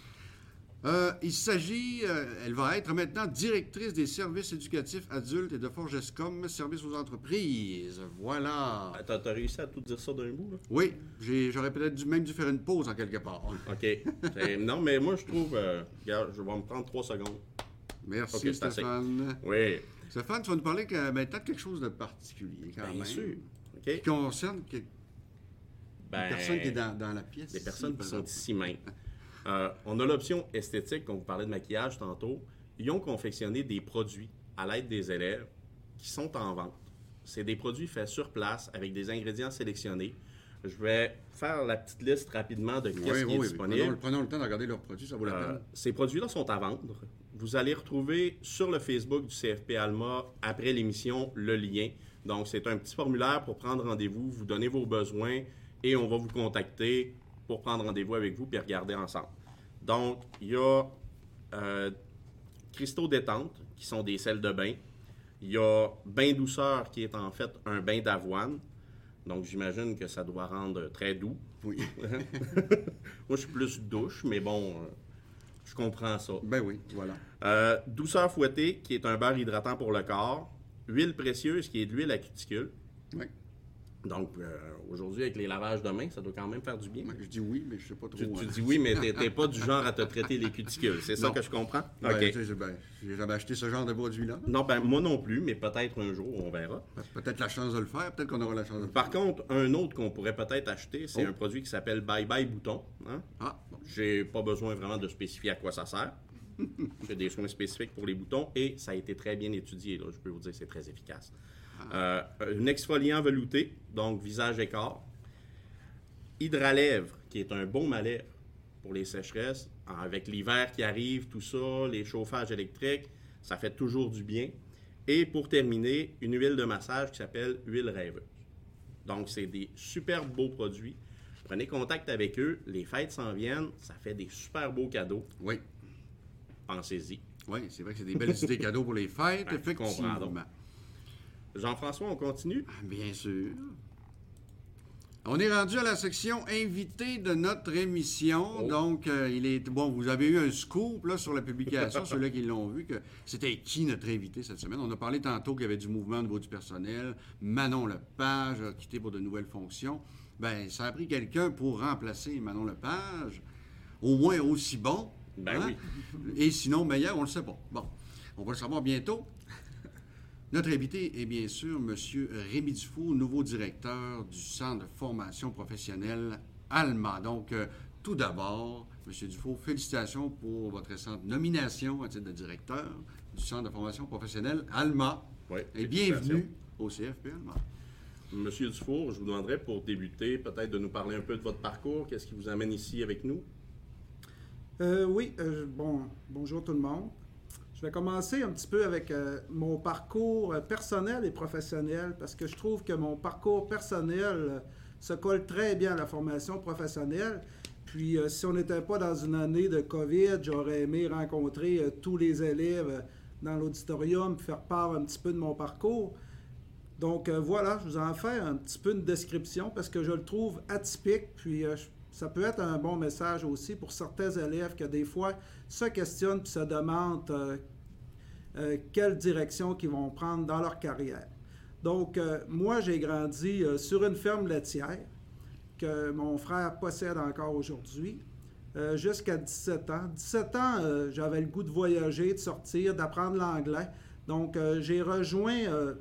Speaker 1: Euh, il s'agit, euh, elle va être maintenant directrice des services éducatifs adultes et de Forgescom, services aux entreprises. Voilà.
Speaker 2: T'as, t'as réussi à tout dire ça d'un bout, là?
Speaker 1: Oui, j'ai, j'aurais peut-être dû, même dû faire une pause en quelque part.
Speaker 2: OK. Non, mais moi, je trouve... Euh, regarde, je vais me prendre trois secondes.
Speaker 1: Merci,
Speaker 2: okay,
Speaker 1: Stéphane.
Speaker 2: Oui.
Speaker 1: Stéphane, tu vas nous parler que, maintenant de quelque chose de particulier, quand
Speaker 2: Bien
Speaker 1: même.
Speaker 2: Bien sûr. OK.
Speaker 1: Qui concerne que,
Speaker 2: ben,
Speaker 1: une personne qui est dans, dans la pièce.
Speaker 2: Des personnes
Speaker 1: ici,
Speaker 2: qui sont ici même. Euh, on a l'option esthétique, quand vous parlez de maquillage tantôt. Ils ont confectionné des produits à l'aide des élèves qui sont en vente. C'est des produits faits sur place avec des ingrédients sélectionnés. Je vais faire la petite liste rapidement de qu'est-ce
Speaker 1: oui,
Speaker 2: qui est
Speaker 1: oui,
Speaker 2: disponible.
Speaker 1: Prenons, prenons le temps de regarder leurs produits, ça vaut la
Speaker 2: euh,
Speaker 1: peine.
Speaker 2: Ces produits-là sont à vendre. Vous allez retrouver sur le Facebook du C F P Alma, après l'émission, le lien. Donc, c'est un petit formulaire pour prendre rendez-vous, vous donner vos besoins et on va vous contacter pour prendre rendez-vous avec vous puis regarder ensemble. Donc, il y a euh, Cristaux Détente, qui sont des sels de bain. Il y a Bain Douceur, qui est en fait un bain d'avoine. Donc, j'imagine que ça doit rendre très doux.
Speaker 1: Oui.
Speaker 2: Moi, je suis plus douche, mais bon, euh, je comprends ça.
Speaker 1: Ben oui, voilà.
Speaker 2: Euh, Douceur Fouettée, qui est un beurre hydratant pour le corps. Huile précieuse, qui est de l'huile à cuticule.
Speaker 1: Oui.
Speaker 2: Donc, euh, aujourd'hui, avec les lavages de mains, ça doit quand même faire du bien.
Speaker 1: Je dis oui, mais je sais pas trop.
Speaker 2: Tu, tu
Speaker 1: hein.
Speaker 2: dis oui, mais t'es, t'es pas du genre à te traiter les cuticules. C'est ça
Speaker 1: Non.
Speaker 2: que je comprends?
Speaker 1: Ben,
Speaker 2: OK.
Speaker 1: tu sais, ben, j'ai jamais acheté ce genre de produit-là.
Speaker 2: Non, ben moi non plus, mais peut-être un jour, on verra.
Speaker 1: Peut-être la chance de le faire, peut-être qu'on aura la chance de le
Speaker 2: Par
Speaker 1: faire.
Speaker 2: contre, un autre qu'on pourrait peut-être acheter, c'est
Speaker 1: Oh.
Speaker 2: un produit qui s'appelle Bye Bye Bouton. Hein?
Speaker 1: Ah, bon.
Speaker 2: J'ai pas besoin vraiment de spécifier à quoi ça sert. J'ai des soins spécifiques pour les boutons et ça a été très bien étudié. Là. Je peux vous dire que c'est très efficace. Euh, un exfoliant velouté, donc visage et corps. Hydralèvre, qui est un baume à lèvres pour les sécheresses. Avec l'hiver qui arrive, tout ça, les chauffages électriques, ça fait toujours du bien. Et pour terminer, une huile de massage qui s'appelle huile rêveuse. Donc, c'est des super beaux produits. Prenez contact avec eux. Les fêtes s'en viennent. Ça fait des super beaux cadeaux.
Speaker 1: Oui.
Speaker 2: Pensez-y.
Speaker 1: Oui, c'est vrai que c'est des belles idées cadeaux pour les fêtes,
Speaker 2: Ben, je comprends
Speaker 1: effectivement.
Speaker 2: donc. Jean-François, on continue?
Speaker 1: Bien sûr. On est rendu à la section invité de notre émission.
Speaker 2: Oh.
Speaker 1: Donc, euh, il est bon. Vous avez eu un scoop là, sur la publication, ceux-là qui l'ont vu, que c'était qui notre invité cette semaine. On a parlé tantôt qu'il y avait du mouvement au niveau du personnel. Manon Lepage a quitté pour de nouvelles fonctions. Ben, ça a pris quelqu'un pour remplacer Manon Lepage, au moins aussi bon.
Speaker 2: Ben
Speaker 1: hein?
Speaker 2: oui.
Speaker 1: Et sinon meilleur, on ne le sait pas. Bon, on va le savoir bientôt. Notre invité est bien sûr M. Rémi Dufour, nouveau directeur du Centre de formation professionnelle Alma. Donc, euh, tout d'abord, M. Dufour, félicitations pour votre récente nomination à titre de directeur du Centre de formation professionnelle Alma.
Speaker 2: Oui,
Speaker 1: Et
Speaker 2: félicitations.
Speaker 1: bienvenue au C F P Alma.
Speaker 2: Monsieur Dufour, je vous demanderais pour débuter peut-être de nous parler un peu de votre parcours. Qu'est-ce qui vous amène ici avec nous?
Speaker 3: Euh, oui, euh, bon, bonjour tout le monde. Je vais commencer un petit peu avec euh, mon parcours euh, personnel et professionnel parce que je trouve que mon parcours personnel euh, se colle très bien à la formation professionnelle. Puis, euh, si on n'était pas dans une année de COVID, j'aurais aimé rencontrer euh, tous les élèves euh, dans l'auditorium, faire part un petit peu de mon parcours. Donc euh, voilà, je vous en fais un petit peu une description parce que je le trouve atypique, puis euh, ça peut être un bon message aussi pour certains élèves qui des fois se questionnent et se demandent euh, euh, quelle direction qu'ils vont prendre dans leur carrière. Donc euh, moi, j'ai grandi euh, sur une ferme laitière que mon frère possède encore aujourd'hui. Euh, jusqu'à dix-sept ans. dix-sept ans, euh, j'avais le goût de voyager, de sortir, d'apprendre l'anglais. Donc, euh, j'ai rejoint, euh,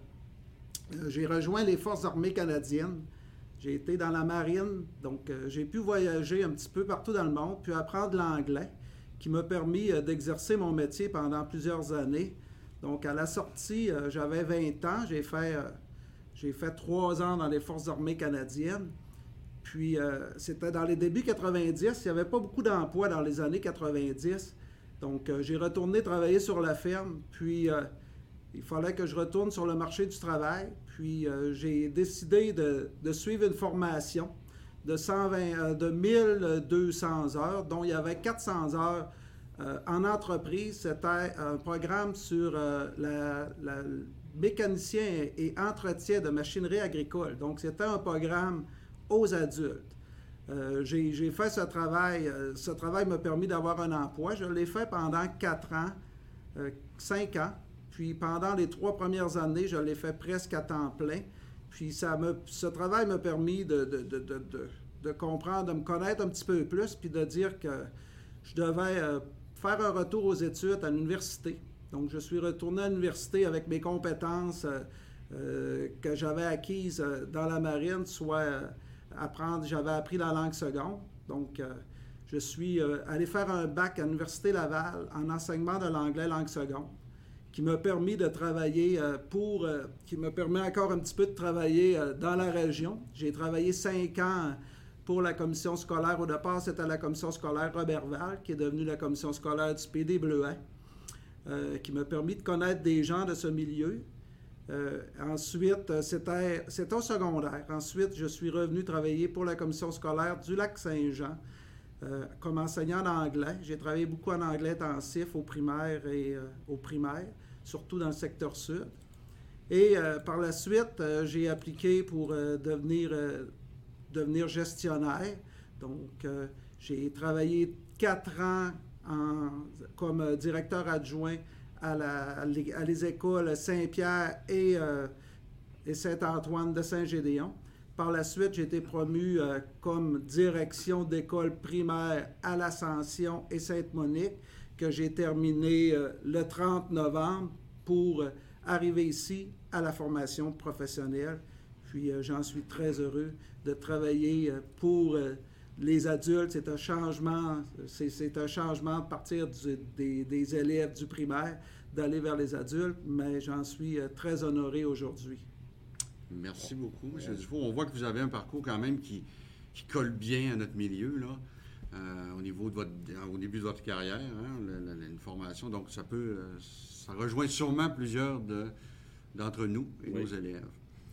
Speaker 3: j'ai rejoint les Forces armées canadiennes. J'ai été dans la marine, donc euh, j'ai pu voyager un petit peu partout dans le monde, puis apprendre l'anglais, qui m'a permis euh, d'exercer mon métier pendant plusieurs années. Donc, à la sortie, euh, j'avais vingt ans. J'ai fait, euh, j'ai fait trois ans dans les Forces armées canadiennes. Puis, euh, c'était dans les débuts quatre-vingt-dix. Il n'y avait pas beaucoup d'emplois dans les années quatre-vingt-dix. Donc, euh, j'ai retourné travailler sur la ferme. Puis, euh, il fallait que je retourne sur le marché du travail. Puis, euh, j'ai décidé de, de suivre une formation de, cent vingt, euh, de mille deux cents heures, dont il y avait quatre cents heures euh, en entreprise. C'était un programme sur euh, la, la mécanicien et entretien de machinerie agricole. Donc, c'était un programme aux adultes. Euh, j'ai, j'ai fait ce travail. Euh, ce travail m'a permis d'avoir un emploi. Je l'ai fait pendant quatre ans, euh, cinq ans. Puis pendant les trois premières années, je l'ai fait presque à temps plein. Puis ça me, ce travail m'a permis de, de, de, de, de, de comprendre, de me connaître un petit peu plus, puis de dire que je devais euh, faire un retour aux études à l'université. Donc, je suis retourné à l'université avec mes compétences euh, euh, que j'avais acquises euh, dans la marine, soit euh, apprendre, j'avais appris la langue seconde. Donc, euh, je suis euh, allé faire un bac à l'Université Laval en enseignement de l'anglais langue seconde, qui m'a permis de travailler euh, pour, euh, qui me permet encore un petit peu de travailler euh, dans la région. J'ai travaillé cinq ans pour la commission scolaire. Au départ, c'était la commission scolaire Roberval, qui est devenue la commission scolaire du P D Bleuet, euh, qui m'a permis de connaître des gens de ce milieu. Euh, ensuite, c'était, c'était au secondaire. Ensuite, je suis revenu travailler pour la commission scolaire du Lac-Saint-Jean euh, comme enseignant d'anglais. J'ai travaillé beaucoup en anglais intensif au primaire et euh, au primaire, surtout dans le secteur sud. Et euh, par la suite, euh, j'ai appliqué pour euh, devenir, euh, devenir gestionnaire. Donc, euh, j'ai travaillé quatre ans en, comme euh, directeur adjoint à, la, à, les, à les écoles Saint-Pierre et, euh, et Saint-Antoine de Saint-Gédéon. Par la suite, j'ai été promu euh, comme direction d'école primaire à l'Ascension et Sainte-Monique, que j'ai terminé euh, le trente novembre pour euh, arriver ici à la formation professionnelle. Puis euh, j'en suis très heureux de travailler euh, pour euh, les adultes. C'est un changement, c'est, c'est un changement de partir du, des, des élèves du primaire, d'aller vers les adultes, mais j'en suis euh, très honoré aujourd'hui.
Speaker 1: Merci beaucoup, M. Dufault. On voit que vous avez un parcours quand même qui, qui colle bien à notre milieu, là, euh, au niveau de votre, au début de votre carrière, hein, la, la, une formation. Donc, ça peut, euh, ça rejoint sûrement plusieurs de, d'entre nous et oui. nos élèves.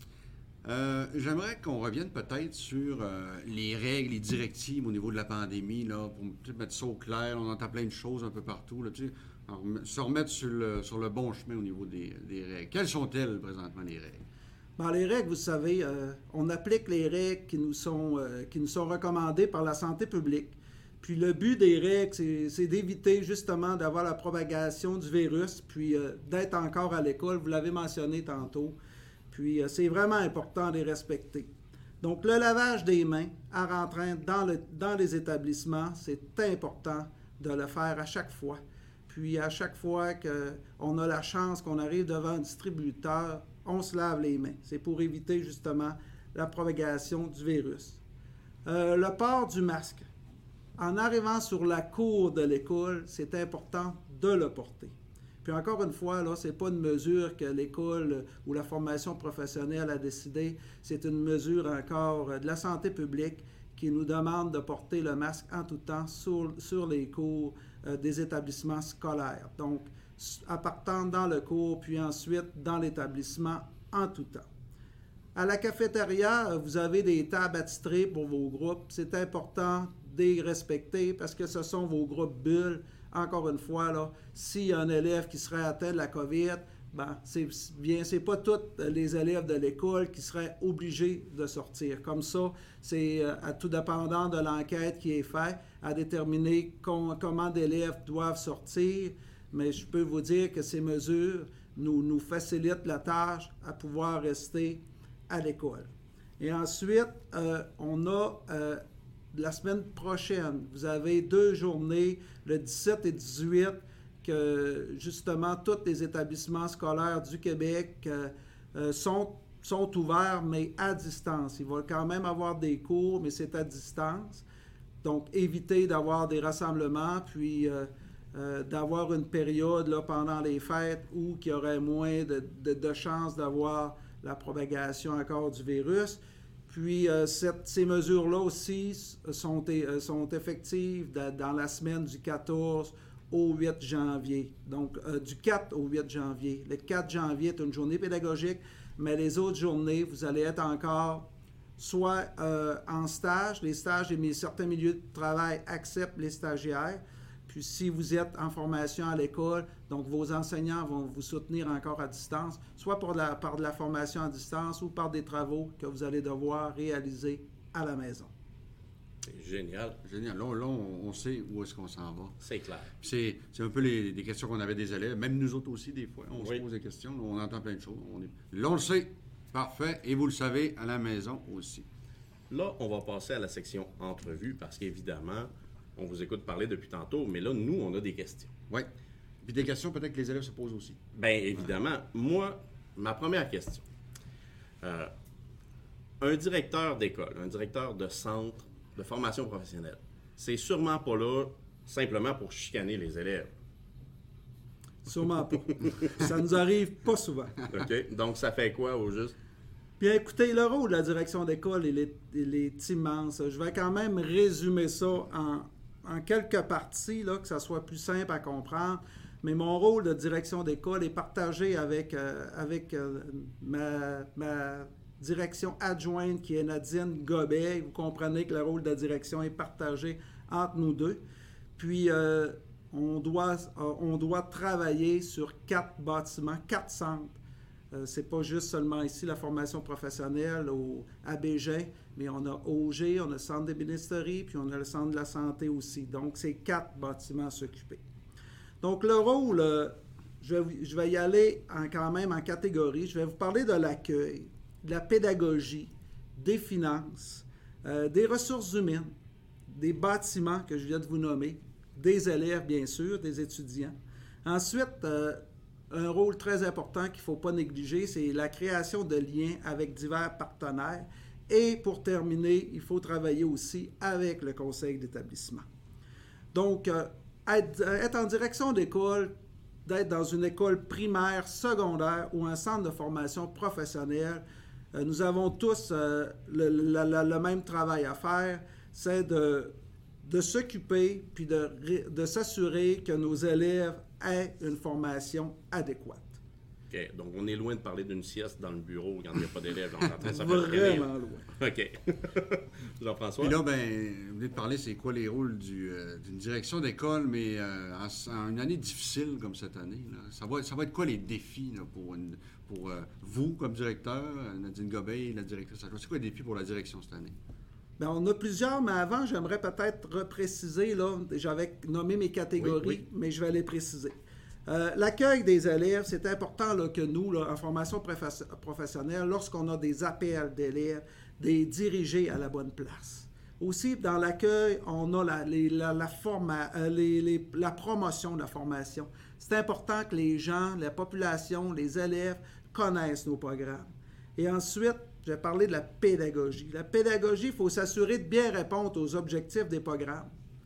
Speaker 1: Euh, j'aimerais qu'on revienne peut-être sur euh, les règles, les directives au niveau de la pandémie, là, pour mettre ça au clair. On entend plein de choses un peu partout, là, tu sais, alors, se remettre sur le, sur le bon chemin au niveau des, des règles. Quelles sont-elles présentement, les règles?
Speaker 3: Bon, les règles, vous savez, euh, on applique les règles qui nous sont, euh, qui nous sont recommandées par la santé publique. Puis le but des règles, c'est, c'est d'éviter justement d'avoir la propagation du virus, puis euh, d'être encore à l'école, vous l'avez mentionné tantôt. Puis euh, c'est vraiment important de les respecter. Donc le lavage des mains en rentrant dans, le, dans les établissements, c'est important de le faire à chaque fois. Puis à chaque fois qu'on a la chance qu'on arrive devant un distributeur, on se lave les mains. C'est pour éviter justement la propagation du virus. Euh, le port du masque. En arrivant sur la cour de l'école, c'est important de le porter. Puis encore une fois, là, ce n'est pas une mesure que l'école ou la formation professionnelle a décidé. C'est une mesure encore de la santé publique qui nous demande de porter le masque en tout temps sur, sur les cours euh, des établissements scolaires. Donc, à partant dans le cours, puis ensuite dans l'établissement en tout temps. À la cafétéria, vous avez des tables attitrées pour vos groupes. C'est important de les respecter parce que ce sont vos groupes bulles. Encore une fois, là, s'il y a un élève qui serait atteint de la COVID, ben, c'est bien, c'est pas tous les élèves de l'école qui seraient obligés de sortir. Comme ça, c'est euh, à tout dépendant de l'enquête qui est faite à déterminer com- comment d'élèves doivent sortir. Mais je peux vous dire que ces mesures nous, nous facilitent la tâche à pouvoir rester à l'école. Et ensuite, euh, on a euh, la semaine prochaine, vous avez deux journées, le dix-sept et dix-huit, que justement tous les établissements scolaires du Québec euh, euh, sont, sont ouverts, mais à distance. Il va quand même avoir des cours, mais c'est à distance. Donc, évitez d'avoir des rassemblements, puis euh, euh, d'avoir une période là, pendant les fêtes où il y aurait moins de, de, de chances d'avoir la propagation encore du virus. Puis, euh, cette, ces mesures-là aussi sont, euh, sont effectives de, dans la semaine du quatorze au huit janvier. Donc, euh, du quatre au huit janvier. Le quatre janvier est une journée pédagogique, mais les autres journées, vous allez être encore soit euh, en stage. Les stages, les, certains milieux de travail acceptent les stagiaires. Puis, si vous êtes en formation à l'école, donc vos enseignants vont vous soutenir encore à distance, soit par de la, par de la formation à distance ou par des travaux que vous allez devoir réaliser à la maison.
Speaker 2: C'est génial.
Speaker 1: Génial. Là, là on, on sait où est-ce qu'on s'en va.
Speaker 2: C'est clair.
Speaker 1: Puis C'est, c'est un peu les, les questions qu'on avait des élèves. Même nous autres aussi, des fois, on
Speaker 2: Oui.
Speaker 1: se pose des questions. On entend plein de choses. On est... Là, on le sait. Parfait. Et vous le savez à la maison aussi.
Speaker 2: Là, on va passer à la section entrevue parce qu'évidemment, on vous écoute parler depuis tantôt, mais là, nous, on a des questions.
Speaker 1: Oui. Puis des questions peut-être que les élèves se posent aussi.
Speaker 2: Bien, évidemment. Moi, ma première question. Euh, un directeur d'école, un directeur de centre de formation professionnelle, c'est sûrement pas là simplement pour chicaner les élèves.
Speaker 3: Sûrement pas. Ça nous arrive pas souvent.
Speaker 2: OK? Donc, ça fait quoi au juste?
Speaker 3: Bien, écoutez, le rôle de la direction d'école, il est, il est immense. Je vais quand même résumer ça en, en quelques parties, là, que ça soit plus simple à comprendre. Mais mon rôle de direction d'école est partagé avec, euh, avec euh, ma, ma direction adjointe qui est Nadine Gobet. Vous comprenez que le rôle de direction est partagé entre nous deux. Puis, euh, on, doit, euh, on doit travailler sur quatre bâtiments, quatre centres. Euh, c'est pas juste seulement ici la formation professionnelle au, à Bégin, mais on a O G, on a le centre des bénisteries, puis on a le centre de la santé aussi. Donc, c'est quatre bâtiments à s'occuper. Donc, le rôle, euh, je, vais, je vais y aller en, quand même en catégorie. Je vais vous parler de l'accueil, de la pédagogie, des finances, euh, des ressources humaines, des bâtiments que je viens de vous nommer, des élèves, bien sûr, des étudiants. Ensuite, euh, un rôle très important qu'il ne faut pas négliger, c'est la création de liens avec divers partenaires. Et pour terminer, il faut travailler aussi avec le conseil d'établissement. Donc, euh, être, être en direction d'école, d'être dans une école primaire, secondaire ou un centre de formation professionnelle, euh, nous avons tous euh, le, le, le même travail à faire, c'est de, de s'occuper puis de, de s'assurer que nos élèves aient une formation adéquate.
Speaker 2: OK. Donc, on est loin de parler d'une sieste dans le bureau quand il n'y a pas d'élèves. On est en train de se faire
Speaker 3: Vraiment loin.
Speaker 2: OK. Jean-François?
Speaker 1: Puis là, ben, vous venez de parler, c'est quoi les rôles du, euh, d'une direction d'école, mais euh, en, en une année difficile comme cette année, là, ça, va, ça va être quoi les défis là, pour, une, pour euh, vous comme directeur, Nadine Gobet, la directrice? C'est quoi les défis pour la direction cette année?
Speaker 3: Bien, on a plusieurs, mais avant, j'aimerais peut-être repréciser, là, j'avais nommé mes catégories,
Speaker 2: Oui, oui.
Speaker 3: mais je vais les préciser. Euh, l'accueil des élèves, c'est important là, que nous, là, en formation professe- professionnelle, lorsqu'on a des appels d'élèves, des dirigés à la bonne place. Aussi, dans l'accueil, on a la, les, la, la, forma, euh, les, les, la promotion de la formation. C'est important que les gens, la population, les élèves connaissent nos programmes. Et ensuite, je vais parler de la pédagogie. La pédagogie, il faut s'assurer de bien répondre aux objectifs des programmes,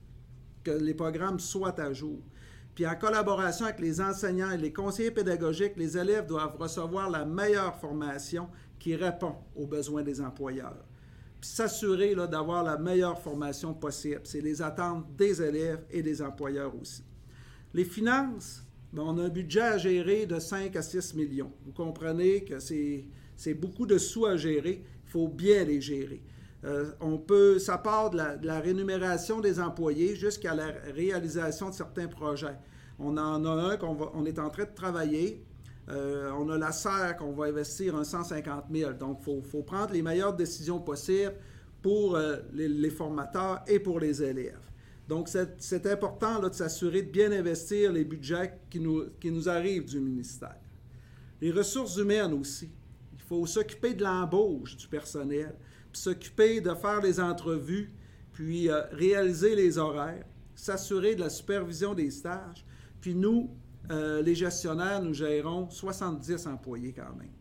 Speaker 3: que les programmes soient à jour. Puis en collaboration avec les enseignants et les conseillers pédagogiques, les élèves doivent recevoir la meilleure formation qui répond aux besoins des employeurs. Puis s'assurer là, d'avoir la meilleure formation possible. C'est les attentes des élèves et des employeurs aussi. Les finances, bien, on a un budget à gérer de cinq à six millions. Vous comprenez que c'est, c'est beaucoup de sous à gérer. Il faut bien les gérer. Euh, on peut, ça part de la, de la rémunération des employés jusqu'à la réalisation de certains projets. On en a un qu'on va, on est en train de travailler Euh, on a la S E R qu'on va investir un cent cinquante mille. Donc, il faut, faut prendre les meilleures décisions possibles pour euh, les, les formateurs et pour les élèves. Donc, c'est, c'est important là, de s'assurer de bien investir les budgets qui nous, qui nous arrivent du ministère. Les ressources humaines aussi. Il faut s'occuper de l'embauche du personnel, puis s'occuper de faire les entrevues, puis euh, réaliser les horaires, s'assurer de la supervision des stages. Puis nous, euh, les gestionnaires, nous gérons soixante-dix employés quand même.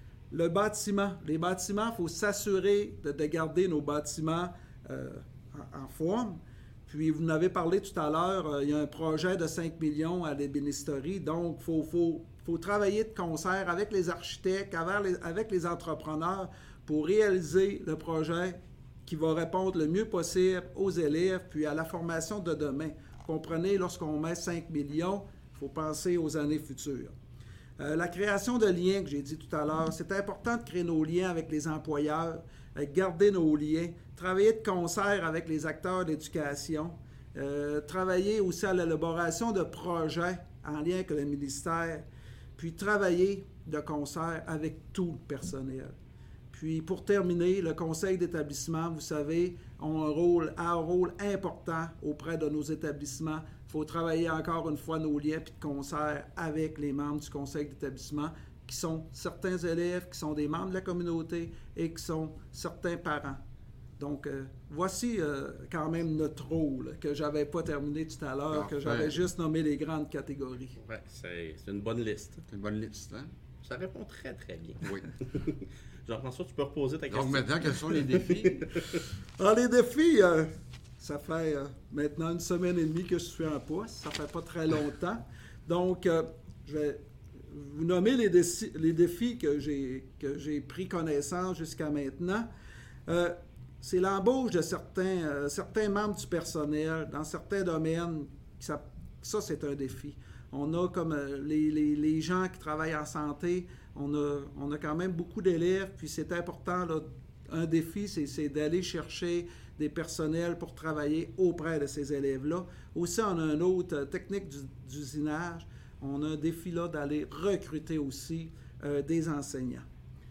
Speaker 3: Le bâtiment. Les bâtiments, il faut s'assurer de, de garder nos bâtiments euh, en, en forme. Puis, vous en avez parlé tout à l'heure, euh, il y a un projet de cinq millions à l'ébénisterie. Donc, il faut, faut, faut travailler de concert avec les architectes, avec les, avec les entrepreneurs pour réaliser le projet qui va répondre le mieux possible aux élèves puis à la formation de demain. Comprenez, lorsqu'on met cinq millions, il faut penser aux années futures. Euh, la création de liens, que j'ai dit tout à l'heure, c'est important de créer nos liens avec les employeurs, euh, garder nos liens, travailler de concert avec les acteurs d'éducation, euh, travailler aussi à l'élaboration de projets en lien avec le ministère, puis travailler de concert avec tout le personnel. Puis pour terminer, le conseil d'établissement, vous savez, a un rôle, a un rôle important auprès de nos établissements. Il faut travailler encore une fois nos liens puis de concert avec les membres du conseil d'établissement qui sont certains élèves, qui sont des membres de la communauté et qui sont certains parents. Donc, euh, voici euh, quand même notre rôle que je n'avais pas terminé tout à l'heure,
Speaker 1: Parfait.
Speaker 3: que j'avais juste nommé les grandes catégories.
Speaker 2: Oui, c'est, c'est une bonne liste.
Speaker 1: C'est une bonne liste, hein?
Speaker 2: Ça répond très, très bien.
Speaker 1: Oui.
Speaker 2: Jean-François, tu peux reposer ta question.
Speaker 1: Donc maintenant, quels sont les défis?
Speaker 3: Alors, les défis, euh, ça fait euh, maintenant une semaine et demie que je suis en poste. Ça fait pas très longtemps. Donc, euh, je vais vous nommer les, déci- les défis que j'ai, que j'ai pris connaissance jusqu'à maintenant. Euh, c'est l'embauche de certains, euh, certains membres du personnel dans certains domaines. Ça, ça c'est un défi. On a comme euh, les, les, les gens qui travaillent en santé, on a, on a quand même beaucoup d'élèves, puis c'est important, là, un défi, c'est, c'est d'aller chercher des personnels pour travailler auprès de ces élèves-là. Aussi, on a une autre euh, technique du, d'usinage. On a un défi là d'aller recruter aussi euh, des enseignants.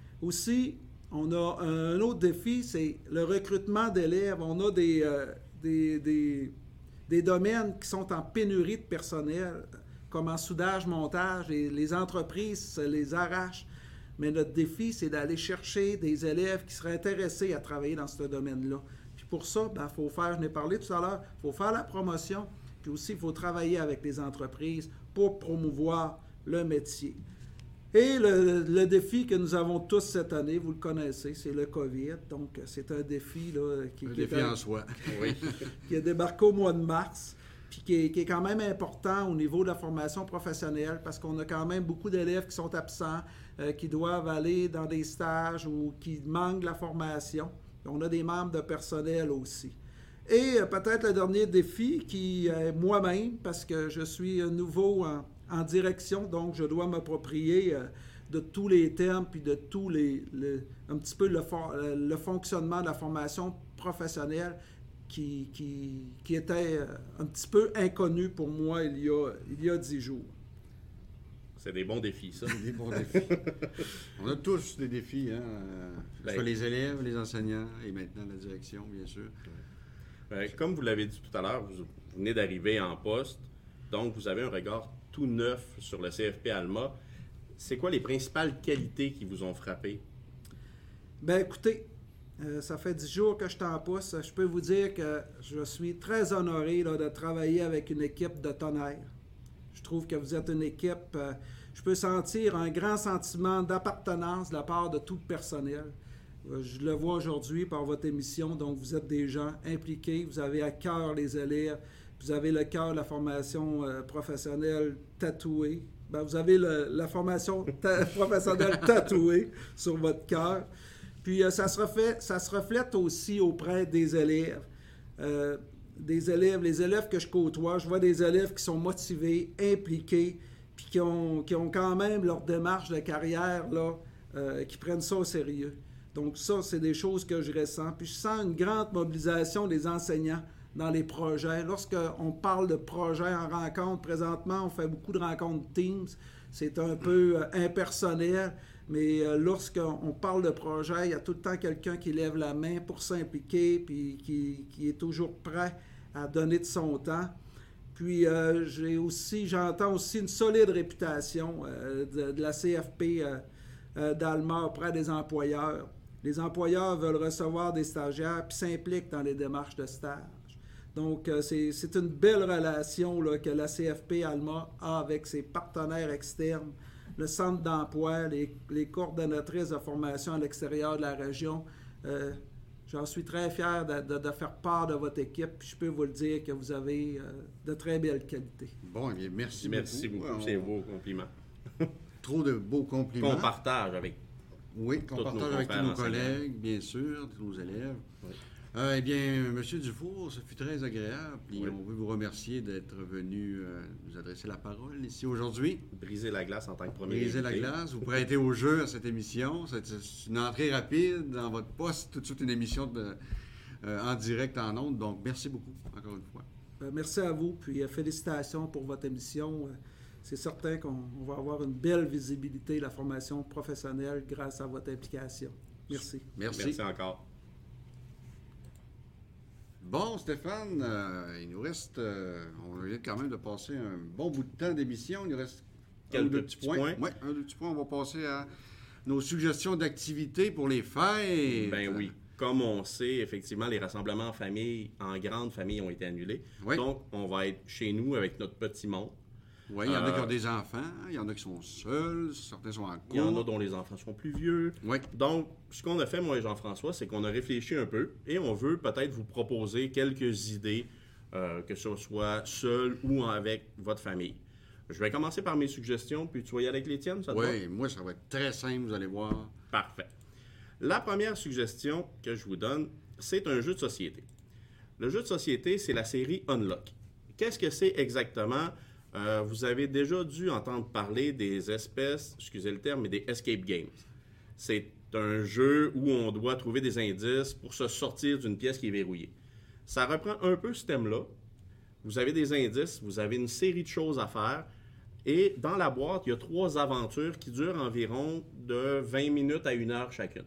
Speaker 3: Aussi, on a un autre défi, c'est le recrutement d'élèves. On a des, euh, des, des, des domaines qui sont en pénurie de personnel, comme en soudage, montage, et les entreprises se les arrachent. Mais notre défi, c'est d'aller chercher des élèves qui seraient intéressés à travailler dans ce domaine-là. Puis pour ça, il faut faire, je n'ai parlé tout à l'heure, il faut faire la promotion, puis aussi il faut travailler avec les entreprises pour promouvoir le métier. Et le, le défi que nous avons tous cette année, vous le connaissez, c'est le COVID. Donc, c'est un défi là, qui,
Speaker 1: Un
Speaker 3: qui,
Speaker 1: défi
Speaker 3: est,
Speaker 1: en soi.
Speaker 2: Oui.
Speaker 3: qui a débarqué au mois de mars, puis qui est, qui est quand même important au niveau de la formation professionnelle, parce qu'on a quand même beaucoup d'élèves qui sont absents, euh, qui doivent aller dans des stages ou qui manquent de la formation. On a des membres de personnel aussi. Et euh, peut-être le dernier défi qui est moi-même, parce que je suis nouveau en, en direction, donc je dois m'approprier euh, de tous les termes puis de tous les, le, un petit peu le, for, le fonctionnement de la formation professionnelle qui, qui, qui était un petit peu inconnu pour moi il y a, il y a dix jours.
Speaker 2: C'est des bons défis, ça.
Speaker 1: Des bons défis. On a tous des défis, hein? Que ce
Speaker 2: Ben,
Speaker 1: soit les élèves, les enseignants et maintenant la direction, bien sûr.
Speaker 2: Euh, comme vous l'avez dit tout à l'heure, vous venez d'arriver en poste, donc vous avez un regard tout neuf sur le C F P Alma. C'est quoi les principales qualités qui vous ont frappé?
Speaker 3: Bien, écoutez, euh, ça fait dix jours que je suis en poste. Je peux vous dire que je suis très honoré là, de travailler avec une équipe de tonnerre. Je trouve que vous êtes une équipe... Euh, je peux sentir un grand sentiment d'appartenance de la part de tout le personnel. Je le vois aujourd'hui par votre émission, donc vous êtes des gens impliqués, vous avez à cœur les élèves, vous avez le cœur de la formation euh, professionnelle tatouée. Ben, vous avez le, la formation ta- professionnelle tatouée sur votre cœur. Puis euh, ça, se reflète, ça se reflète aussi auprès des élèves. Euh, des élèves, les élèves que je côtoie, je vois des élèves qui sont motivés, impliqués, puis qui ont, qui ont quand même leur démarche de carrière, là, euh, qui prennent ça au sérieux. Donc ça, c'est des choses que je ressens. Puis je sens une grande mobilisation des enseignants dans les projets. Lorsqu'on parle de projets en rencontre, présentement, on fait beaucoup de rencontres Teams. C'est un peu euh, impersonnel, mais euh, lorsqu'on parle de projet, il y a tout le temps quelqu'un qui lève la main pour s'impliquer, puis qui, qui est toujours prêt à donner de son temps. Puis euh, j'ai aussi, j'entends aussi une solide réputation euh, de, de la C F P euh, euh, d'Alma auprès des employeurs. Les employeurs veulent recevoir des stagiaires puis s'impliquent dans les démarches de stage. Donc, euh, c'est, c'est une belle relation là, que la C F P Alma a avec ses partenaires externes, le centre d'emploi, les, les coordonnatrices de formation à l'extérieur de la région. Euh, J'en suis très fier de, de, de faire part de votre équipe. Puis je peux vous le dire que vous avez euh, de très belles qualités.
Speaker 1: Bon, eh bien, merci,
Speaker 2: merci beaucoup.
Speaker 1: beaucoup.
Speaker 2: C'est un beau compliment.
Speaker 1: Trop de beaux compliments.
Speaker 2: Qu'on partage avec
Speaker 1: Oui, qu'on partage avec tous nos collègues, bien sûr, tous nos élèves. Oui. Euh, eh bien, M. Dufour, ça fut très agréable. Puis oui. On veut vous remercier d'être venu euh, nous adresser la parole ici aujourd'hui.
Speaker 2: Briser la glace en tant que premier
Speaker 1: Briser
Speaker 2: invité.
Speaker 1: la glace, vous prêtez au jeu à cette émission. C'est une entrée rapide dans votre poste, tout de suite une émission de, euh, en direct, en ondes. Donc, merci beaucoup, encore une fois.
Speaker 3: Euh, merci à vous, puis euh, félicitations pour votre émission. Euh, c'est certain qu'on va avoir une belle visibilité de la formation professionnelle grâce à votre implication. Merci.
Speaker 1: Merci.
Speaker 2: Merci encore.
Speaker 1: Bon, Stéphane, euh, il nous reste, euh, on vient quand même de passer un bon bout de temps d'émission. Il nous reste
Speaker 2: quelques deux petits points. points.
Speaker 1: Oui, un ou deux petits points. On va passer à nos suggestions d'activités pour les fêtes.
Speaker 2: Ben oui. Comme on sait, effectivement, les rassemblements en famille, en grande famille, ont été annulés.
Speaker 1: Oui.
Speaker 2: Donc, on va être chez nous avec notre petit monde.
Speaker 1: Oui, il y en a qui ont des enfants, il y en a qui sont seuls, certains sont en cours.
Speaker 2: Il y en a dont les enfants sont plus vieux.
Speaker 1: Oui.
Speaker 2: Donc, ce qu'on a fait, moi et Jean-François, c'est qu'on a réfléchi un peu et on veut peut-être vous proposer quelques idées, euh, que ce soit seul ou avec votre famille. Je vais commencer par mes suggestions, puis tu vas y aller avec les tiennes, ça te va?
Speaker 1: Oui, moi, ça va être très simple, vous allez voir.
Speaker 2: Parfait. La première suggestion que je vous donne, c'est un jeu de société. Le jeu de société, c'est la série Unlock. Qu'est-ce que c'est exactement? Euh, vous avez déjà dû entendre parler des espèces, excusez le terme, mais des escape games. C'est un jeu où on doit trouver des indices pour se sortir d'une pièce qui est verrouillée. Ça reprend un peu ce thème-là. Vous avez des indices, vous avez une série de choses à faire, et dans la boîte, il y a trois aventures qui durent environ de vingt minutes à une heure chacune.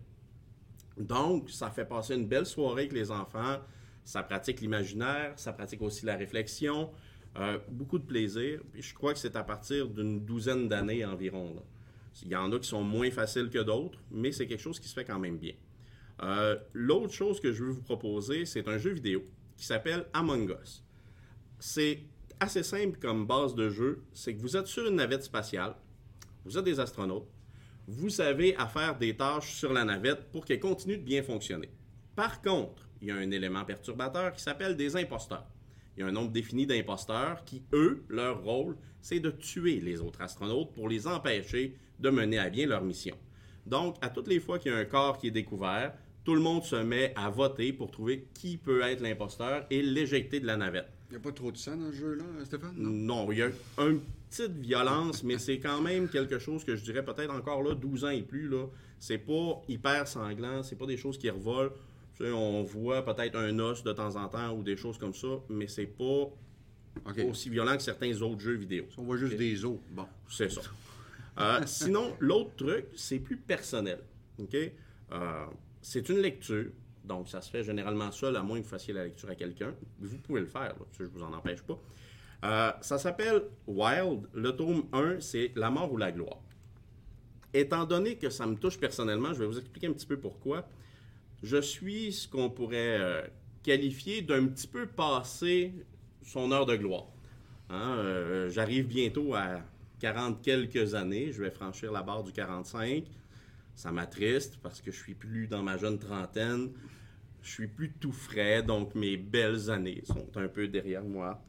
Speaker 2: Donc, ça fait passer une belle soirée avec les enfants, ça pratique l'imaginaire, ça pratique aussi la réflexion. Euh, beaucoup de plaisir. Puis je crois que c'est à partir d'une douzaine d'années environ. Là. Il y en a qui sont moins faciles que d'autres, mais c'est quelque chose qui se fait quand même bien. Euh, l'autre chose que je veux vous proposer, c'est un jeu vidéo qui s'appelle Among Us. C'est assez simple comme base de jeu. C'est que vous êtes sur une navette spatiale, vous êtes des astronautes, vous avez à faire des tâches sur la navette pour qu'elle continue de bien fonctionner. Par contre, il y a un élément perturbateur qui s'appelle des imposteurs. Il y a un nombre défini d'imposteurs qui, eux, leur rôle, c'est de tuer les autres astronautes pour les empêcher de mener à bien leur mission. Donc, à toutes les fois qu'il y a un corps qui est découvert, tout le monde se met à voter pour trouver qui peut être l'imposteur et l'éjecter de la navette.
Speaker 1: Il n'y a pas trop de sang dans ce jeu-là, Stéphane? Non,
Speaker 2: non il y a une petite violence, mais c'est quand même quelque chose que je dirais peut-être encore là, douze ans et plus. Là, c'est pas hyper sanglant, c'est pas des choses qui revolent. On voit peut-être un os de temps en temps ou des choses comme ça, mais c'est pas okay. aussi violent que certains autres jeux vidéo.
Speaker 1: On voit juste okay. des os. Bon.
Speaker 2: C'est ça. Euh, sinon, l'autre truc, c'est plus personnel. Okay? Euh, c'est une lecture. Donc, ça se fait généralement seul, à moins que vous fassiez la lecture à quelqu'un. Vous pouvez le faire, là, je ne vous en empêche pas. Euh, ça s'appelle Wild. Le tome un, c'est La mort ou la gloire. Étant donné que ça me touche personnellement, je vais vous expliquer un petit peu pourquoi. Je suis ce qu'on pourrait euh, qualifier d'un petit peu passé son heure de gloire. Hein? Euh, j'arrive bientôt à quarante quelques années. Je vais franchir la barre du quarante-cinq. Ça m'attriste parce que je suis plus dans ma jeune trentaine. Je suis plus tout frais, donc mes belles années sont un peu derrière moi.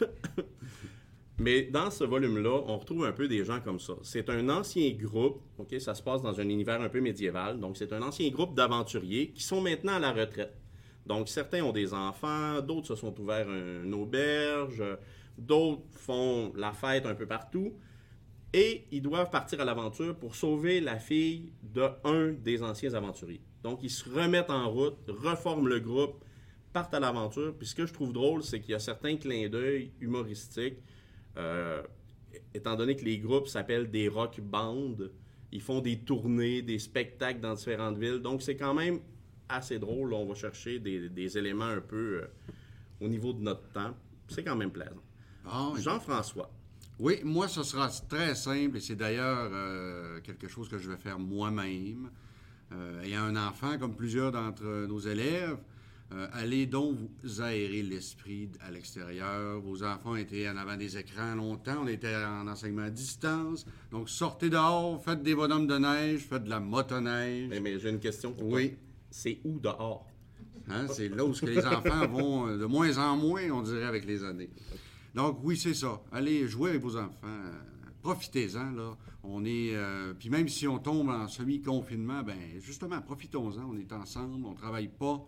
Speaker 2: Mais dans ce volume-là, on retrouve un peu des gens comme ça. C'est un ancien groupe, ok, ça se passe dans un univers un peu médiéval, donc c'est un ancien groupe d'aventuriers qui sont maintenant à la retraite. Donc certains ont des enfants, d'autres se sont ouverts une auberge, d'autres font la fête un peu partout, et ils doivent partir à l'aventure pour sauver la fille d'un des anciens aventuriers. Donc ils se remettent en route, reforment le groupe, partent à l'aventure. Puis ce que je trouve drôle, c'est qu'il y a certains clins d'œil humoristiques. Euh, étant donné que les groupes s'appellent des rock bands, ils font des tournées, des spectacles dans différentes villes. Donc, c'est quand même assez drôle. On va chercher des, des éléments un peu euh, au niveau de notre temps. C'est quand même plaisant.
Speaker 1: Bon,
Speaker 2: Jean-François.
Speaker 1: Oui, moi, ce sera très simple et c'est d'ailleurs euh, quelque chose que je vais faire moi-même. Euh, ayant un enfant, comme plusieurs d'entre nos élèves, euh, allez donc vous aérer l'esprit à l'extérieur. Vos enfants étaient en avant des écrans longtemps, on était en enseignement à distance. Donc, sortez dehors, faites des bonhommes de neige, faites de la motoneige.
Speaker 2: Mais, mais j'ai une question pour
Speaker 1: Oui.
Speaker 2: toi. C'est où dehors?
Speaker 1: Hein, c'est là où que les enfants vont euh, de moins en moins, on dirait, avec les années. Donc, oui, c'est ça. Allez jouer avec vos enfants. Euh, profitez-en, là. On est... Euh, puis même si on tombe en semi-confinement, ben justement, profitons-en. On est ensemble, on travaille pas.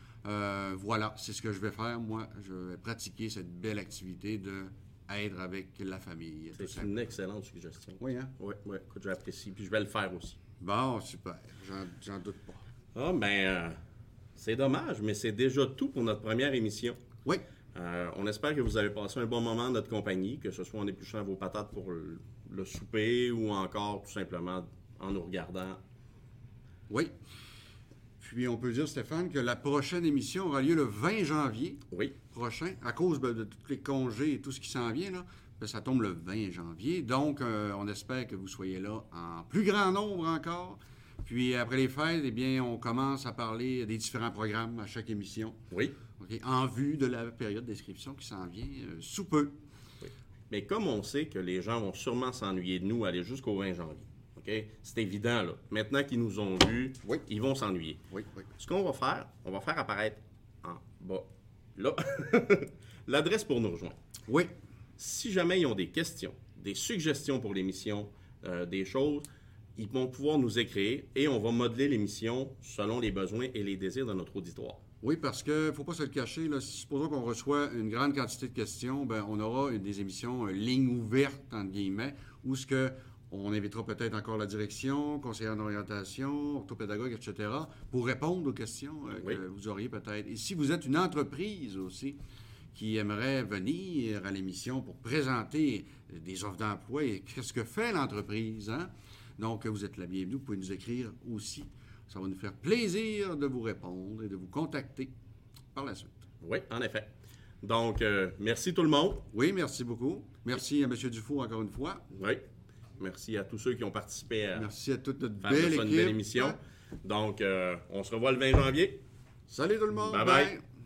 Speaker 1: Euh, voilà, c'est ce que je vais faire. Moi, je vais pratiquer cette belle activité de être avec la famille.
Speaker 2: C'est une excellente suggestion.
Speaker 1: Oui, hein?
Speaker 2: Oui, oui. Écoute, j'apprécie. Puis je vais le faire aussi.
Speaker 1: Bon, super. J'en, j'en doute pas.
Speaker 2: Ah, ben, euh, c'est dommage, mais c'est déjà tout pour notre première émission.
Speaker 1: Oui.
Speaker 2: Euh, on espère que vous avez passé un bon moment en notre compagnie, que ce soit en épluchant vos patates pour le, le souper ou encore tout simplement en nous regardant.
Speaker 1: Oui. Puis on peut dire, Stéphane, que la prochaine émission aura lieu le vingt janvier
Speaker 2: Oui.
Speaker 1: prochain, à cause de, de tous les congés et tout ce qui s'en vient, là. Ben, ça tombe le vingt janvier. Donc, euh, on espère que vous soyez là en plus grand nombre encore. Puis après les fêtes, eh bien, on commence à parler des différents programmes à chaque émission.
Speaker 2: Oui.
Speaker 1: Okay, en vue de la période d'inscription qui s'en vient euh, sous peu.
Speaker 2: Oui. Mais comme on sait que les gens vont sûrement s'ennuyer de nous aller jusqu'au vingt janvier, OK? C'est évident, là. Maintenant qu'ils nous ont vus,
Speaker 1: Oui.
Speaker 2: ils vont s'ennuyer.
Speaker 1: Oui, oui.
Speaker 2: Ce qu'on va faire, on va faire apparaître en bas, là, l'adresse pour nous rejoindre.
Speaker 1: Oui.
Speaker 2: Si jamais ils ont des questions, des suggestions pour l'émission, euh, des choses, ils vont pouvoir nous écrire et on va modeler l'émission selon les besoins et les désirs de notre auditoire.
Speaker 1: Oui, parce qu'il ne faut pas se le cacher. Là, supposons qu'on reçoit une grande quantité de questions, ben, on aura une, des émissions euh, ligne ouverte, entre guillemets, où ce que on invitera peut-être encore la direction, conseillère d'orientation, orthopédagogue, et cetera, pour répondre aux questions euh,
Speaker 2: Oui.
Speaker 1: que vous auriez peut-être. Et si vous êtes une entreprise aussi qui aimerait venir à l'émission pour présenter des offres d'emploi et qu'est-ce que fait l'entreprise, hein? Donc, vous êtes la bienvenue. Vous pouvez nous écrire aussi. Ça va nous faire plaisir de vous répondre et de vous contacter par la suite.
Speaker 2: Oui, en effet. Donc, euh, merci tout le monde.
Speaker 1: Oui, merci beaucoup. Merci à M. Dufour encore une fois.
Speaker 2: Oui. Merci à tous ceux qui ont participé à
Speaker 1: Merci à toute notre
Speaker 2: faire
Speaker 1: belle
Speaker 2: de ça
Speaker 1: équipe.
Speaker 2: une belle émission. Donc, euh, on se revoit le vingt janvier.
Speaker 1: Salut tout le monde.
Speaker 2: Bye bye.